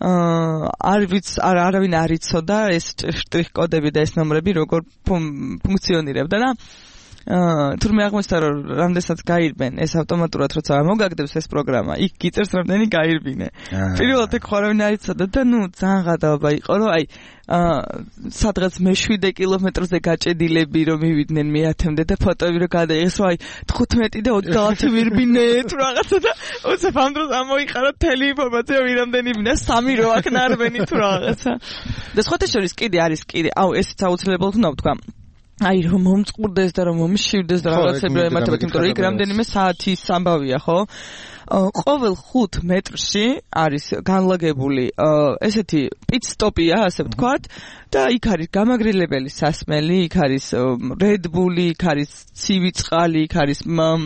არავინ არ იცოდა ეს შტრიხ-კოდები და ეს ნომრები როგორ ფუნქციონირებდა და თურმე აღმოჩნდა რომ რამდენსაც გაირბენ ეს ავტომატურად როცა მოგაგდებს ეს პროგრამა იქ გიწერს რამდენი გაირბინე პირველად ეგ ხარავინ არ იცოდა და ძალიან გადაობა იყო რომ აი სადღაც მე 7 კილომეტრზე გაჭედილები რომ მივიდნენ მე-10-მდე და ფოტოები რომ გადაიღეს რომ აი 15 და 30 ვირბინე თუ რაღაცა და უცებ ამ დროს ამოიყარა მთელი ინფორმაცია ვირამდენი ვინა 3 რო აქ ნარბენი თუ რაღაცა და სხვათა შორის კიდე არის აუ ესეც აუცილებლად უნდა ვთქვა აი რომ მომწყურდეს და რომ მომშივდეს და რაღაცები ემართებათ იმიტომ რომ იქ რამდენიმე საათის ამბავია ხო ყოველ 5 მეტრში არის განლაგებული ესეთი პიტ-სტოპია ასე ვთქვათ და იქ არის გამაგრილებელი სასმელი, იქ არის Red Bull-ი, იქ არის ცივი წყალი, იქ არის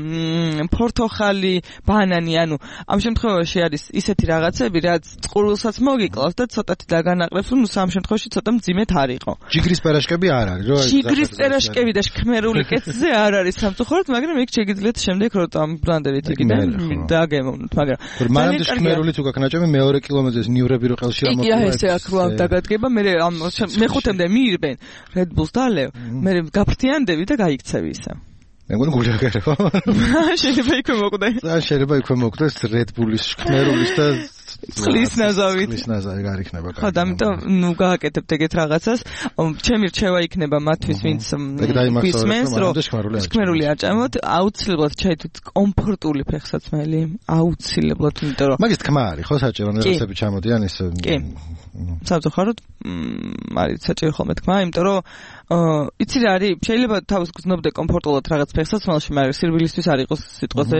ფორთოხალი, ბანანი, ანუ ამ შემთხვევაში არის ისეთი რაღაცები, რაც წყურულსაც მოგიკლავს და ცოტათი დაგანაყრებს, რომ სამ შემთხვევაში ცოტა მძიმედ არ იყო. ჯიგრის პერაშკები არ არის, რო ჯიგრის პერაშკები და შქმერული კეცზე არ არის სამწუხაროდ, მაგრამ იქ შეგიძლიათ შემდეგ რომ ამ ბრანდებით იქიდან დაგემოვნოთ, მაგრამ მანამდე შქმერული თუ გაქნაჭები მეორე კილომეტრზე ნივრები რო ყელში ამოკვდა. იქ ესე აქ რო დაგადგება, მე ამ მეხუთემდე მიირბენ Red Bull-ს დალევ, მე გაფრთიანდები და გაიქცევი ისა. მე მგონი გულაგერება. შეიძლება იქვე მოკვდე. შეიძლება იქვე მოკვდეს Red Bull-ის შქმერულის და წყლის ნაზავით. წყლის ნაზავი არ იქნება. ხო, ამიტომ ნუ გააკეთებთ ეგეთ რაღაცას. ჩემი რჩევა იქნება მათთვის, ვინც გვისმენს, რომ შქმერული არ ჭამოთ, აუცილებლად ჩაითვით კომფორტული ფეხსაცმელი, აუცილებლად, იმიტომ რომ მაგის თქმა არის, ხო, საჭირო რაღაცები ჩამოდიან ის. კი. სამწუხაროდ არის საჭირო ხოლმე თქმა, იმიტომ რომ იცი რა არის, შეიძლება თავს გრძნობდე კომფორტულად რაღაც ფეხსაცმელში, მაგრამ სირბილისთვის არ იყოს სიტყვაზე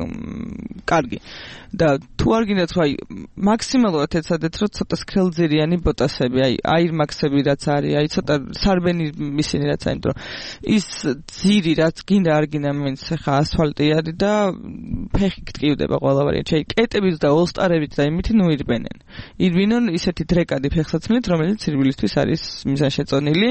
კარგი. და თუ არ გინდათ, აი მაქსიმალურად ეცადეთ, რომ ცოტა სქელძირიანი ბოტასები, აი აირმაქსები რაც არის, აი ცოტა სარბენი ისინი რაც არის, იმიტომ რომ ის ძირი რაც გინდა არ გინდა მაინც ხა ასფალტი არის და ფეხი გტკივდება ყველა ვარიანტი. აი კეტებით და ოლსტარებით და იმით ნუ ირბენენ. ირბინონ ისეთი დრეკადი ფეხსაცმელით, რომელიც სირბილისთვის არის მიზანშეწონილი.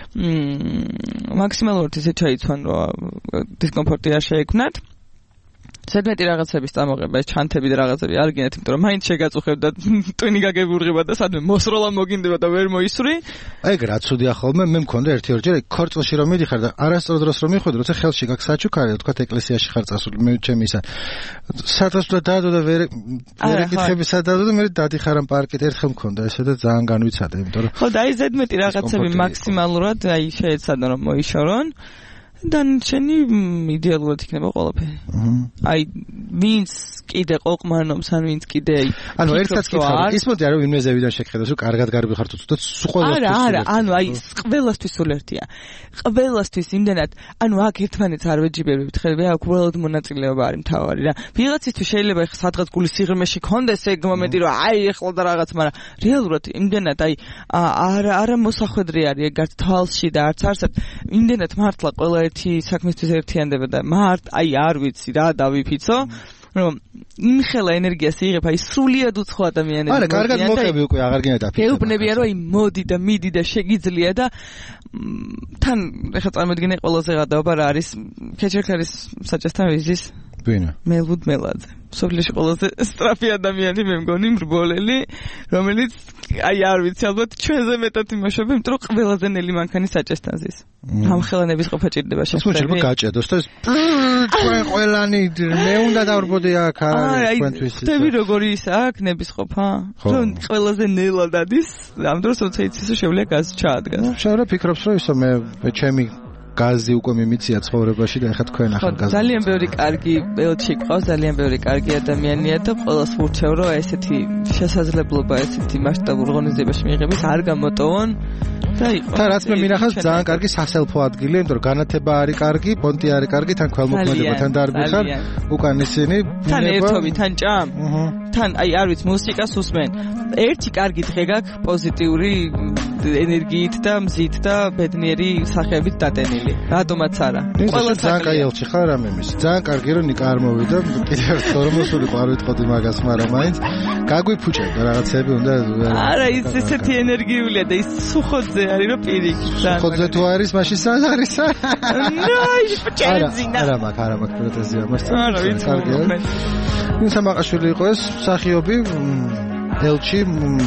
მაქსიმალურად ისე ჩაიცვან, რომ დისკომფორტი არ შეექმნათ. ზედმეტი რაღაცების წამოღება, ეს ჩანთები და რაღაცები არ გინდათ, იმიტომ რომ მაინც შეგაწუხებ და ტვინი გაგებურღება და სადმე მოსროლა მოგინდება და ვერ მოისვრი. აი ეგ რა ცუდია ხოლმე, მე მქონდა ერთი-ორჯერ ქორწილში რომ მიდიხარ და არასწორად დროს რომ მიხვედი, როცა ხელში გაქვს საჩუქარი, თქვა ეკლესიაში ხარ წასული, მე ჩემი ისა. სადაც და დადო და ვერ ეკითხები სადადო და მე დადიხარ ამ პარკით ერთხელ მქონდა ესე და ძალიან განვიცადე, იმიტომ რომ ხო და აი ზედმეტი რაღაცები მაქსიმალურად აი შეეცადონ რომ მოიშორონ. დანარჩენი იდეალურად იქნება ყველაფერი. აი ვინც კიდე ყოყმანობს, ან ვინც კიდე ანუ ერთად კითხავ, ის მოდი არა ვინმე ზევიდან შეგხედოს, რომ კარგად გარბიხართ უცებ და სულ ყველასთვის. არა, ანუ აი ყველასთვის სულ ერთია. ყველასთვის იმდენად, ანუ აქ ერთმანეთს არ ვეჯიბებთ, ხელები აქ უბრალოდ მონაწილეობა არის მთავარი რა. ვიღაცისთვის შეიძლება ეხლა სადღაც გულის სიღრმეში კონდეს ეგ მომენტი, რომ აი ეხლა და რაღაც, მაგრამ რეალურად იმდენად აი არა მოსახვედრი არის ეგ არც თვალში და არც არსად. იმდენად მართლა ყველა ერთი საქმისთვის ერთიანდება და აი არ ვიცი რა დავიფიცო რომ იმხელა ენერგიას იღებ აი სრულიად უცხო ადამიანები არა კარგად მოხები უკვე აღარ გინდა დაფიქრე ეუბნებიან რომ აი მოდი და მიდი და შეგიძლია და თან ეხლა წარმოიდგინე ყველაზე გადაობა რა არის ქეჩერქარის საჭესთან ვიზის ვინა მელვუდ მელაძე სოფლიოში ყველაზე სწრაფი ადამიანი მე მგონი მრბოლელი რომელიც აი არ ვიცი ალბათ ჩვენზე მეტად იმაშობ იმიტომ რომ ყველაზე ნელი მანქანი საჭესთან ზის ამ ხელანების ყოფა ჭირდება შეხვედრა გაჭედოს და ჩვენ ყველანი მე უნდა დავრბოდე აქ თქვენთვის ხტები როგორი ის აქ ნების ყოფა რომ ყველაზე ნელად ადის ამ დროს როცა იცის შეუძლია გაზ ჩაადგას შევრა ფიქრობს რომ ისო მე ჩემი გაზი უკვე მიმიცია ცხოვრებაში და ეხლა თქვენ ახალ გაზს ძალიან ბევრი კარგი ელჩი ყავს ძალიან ბევრი კარგი ადამიანია და ყველას ვურჩევ რომ ესეთი შესაძლებლობა ესეთი მასშტაბურ ღონისძიებაში მიიღების არ გამოტოვონ და იყო და რაც მე მინახავს ძალიან კარგი სასელფო ადგილია იმიტომ რომ განათება არის კარგი პონტი არის კარგი თან ქველმოქმედებათან დარბიხარ უკან ისინი თან ერთობი თან ჭამ თან აი არ ვიცი მუსიკას უსმენ ერთი კარგი დღე გაქვს პოზიტიური ენერგიით და მზით და ბედნიერი სახეებით დატენილი. რატომაც არა. ყველას ძალიან კაი ელჩი ხარ ამ იმის. ძალიან კარგი რომ ნიკა არ მოვიდა. კიდევ თორმოსულიყო არ ვიტყოდი მაგას, მაგრამ მაინც გაგვიფუჭებდა რაღაცები უნდა. არა, ის ესეთი ენერგიულია და ის სუხოძე არის რომ პირიქით. სუხოძე თუ არის, მაშინ სად არის? ნაი, პჭენზინა. არა მაქვს პროტეზია მას. არა, ვიცი. ვინ სამაყაშვილი იყო ეს მსახიობი ელჩი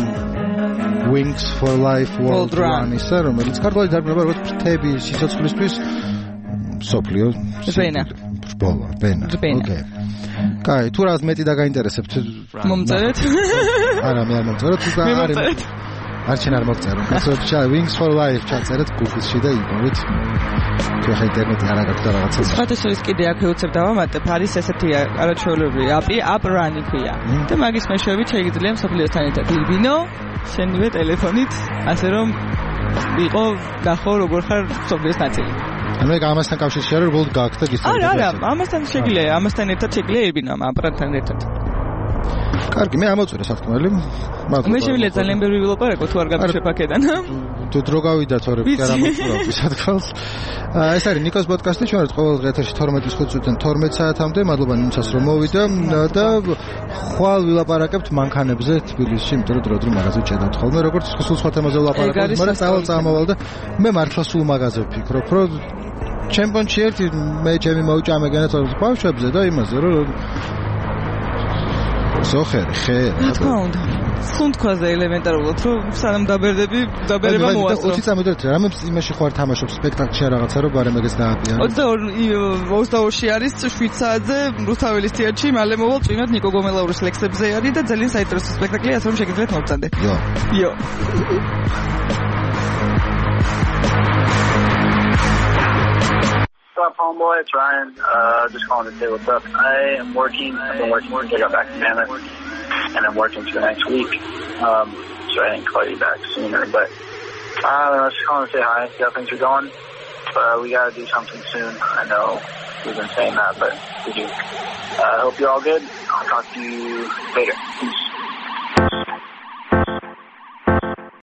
Wings for Life World Run ისე რომელიც ქართულად დარბება როგორც ფრთები სიცოცხლისთვის სოფლიო ბენა. ბენა. ოკეი. კაი, თუ რაღაც მეტი დაგაინტერესებთ მომწერეთ. არა, მე არ მომწეროთ, არის არჩენ არ მოგწერო. So, Wings for Life ჩაწერეთ Google-ში და იპოვეთ. თუ ხა ინტერნეტი არ აქვს და რაღაცა. სხვადასხვის კიდე აქ ეუცებ დავამატებ, არის ესეთი არაჩვეულებრივი API, AppRun-ი ქვია. და მაგის მეშვეობით შეიძლება მსოფლიოსთან ერთად იბინო, შენივე ტელეფონით, ასე რომ იყო ნახო როგორ ხარ მსოფლიოს ნაწილი. ანუ ეგ ამასთან კავშირში არის, როგორ გააქვს და გისწავლე. არა, ამასთან შეგიძლია, ამასთან ერთად შეგიძლია იბინო ამ AppRun-თან ერთად. კარგი, მე ამოწურე სათქმელი. მე შეგვიძლია ძალიან ბევრი ვილაპარაკო თუ არ გადაშვებ აქედან. თუ დრო გავიდა თორე არ ამოწურავდი სათქმელს. ეს არის ნიკოს პოდკასტი, ჩვენ ვართ ყოველ დღეს 12-ის 5 წუთიდან 12 საათამდე. მადლობა ნინცას რომ მოვიდა და ხვალ ვილაპარაკებთ მანქანებზე თბილისში, იმიტომ რომ დრო-დრო მაღაზიაში ჭედავთ ხოლმე, როგორც სულ სხვა თემაზე ვილაპარაკებთ, მაგრამ წავალ წამოვალ და მე მართლა სულ მაღაზიაზე ვფიქრობ, რომ ჩემპიონში ერთი მე ჩემი მოუჭამე განაცხადებს ბავშვებზე და იმაზე რომ ზოხერი, ხე. რა თქმა უნდა. სუნთქვაზე ელემენტარულად, რომ სანამ დაბერდები, დაბერება მოასწრო. 20 წამოდეთ, რამე იმაში ხوار თამაშობს სპექტაკლში რაღაცა, რომ ბარემ ეგეც დააპიანო. 22-ში არის 7 საათზე რუსთაველის თეატრში, მალე მოვალ წინათ ნიკო გომელაურის ლექსებზე არის და ძალიან საინტერესო სპექტაკლია, ასე რომ შეგიძლიათ მოვწადე. იო. What's up, homeboy? It's Ryan. Just calling to say what's up. I am working. I've been working since I got back to Mammoth, and I'm working for the next week. So I didn't call you back sooner, but I don't know. Just calling to say hi. See how things are going. But we got to do something soon. I know we've been saying that, but we do. I hope you're all good. I'll talk to you later. Peace.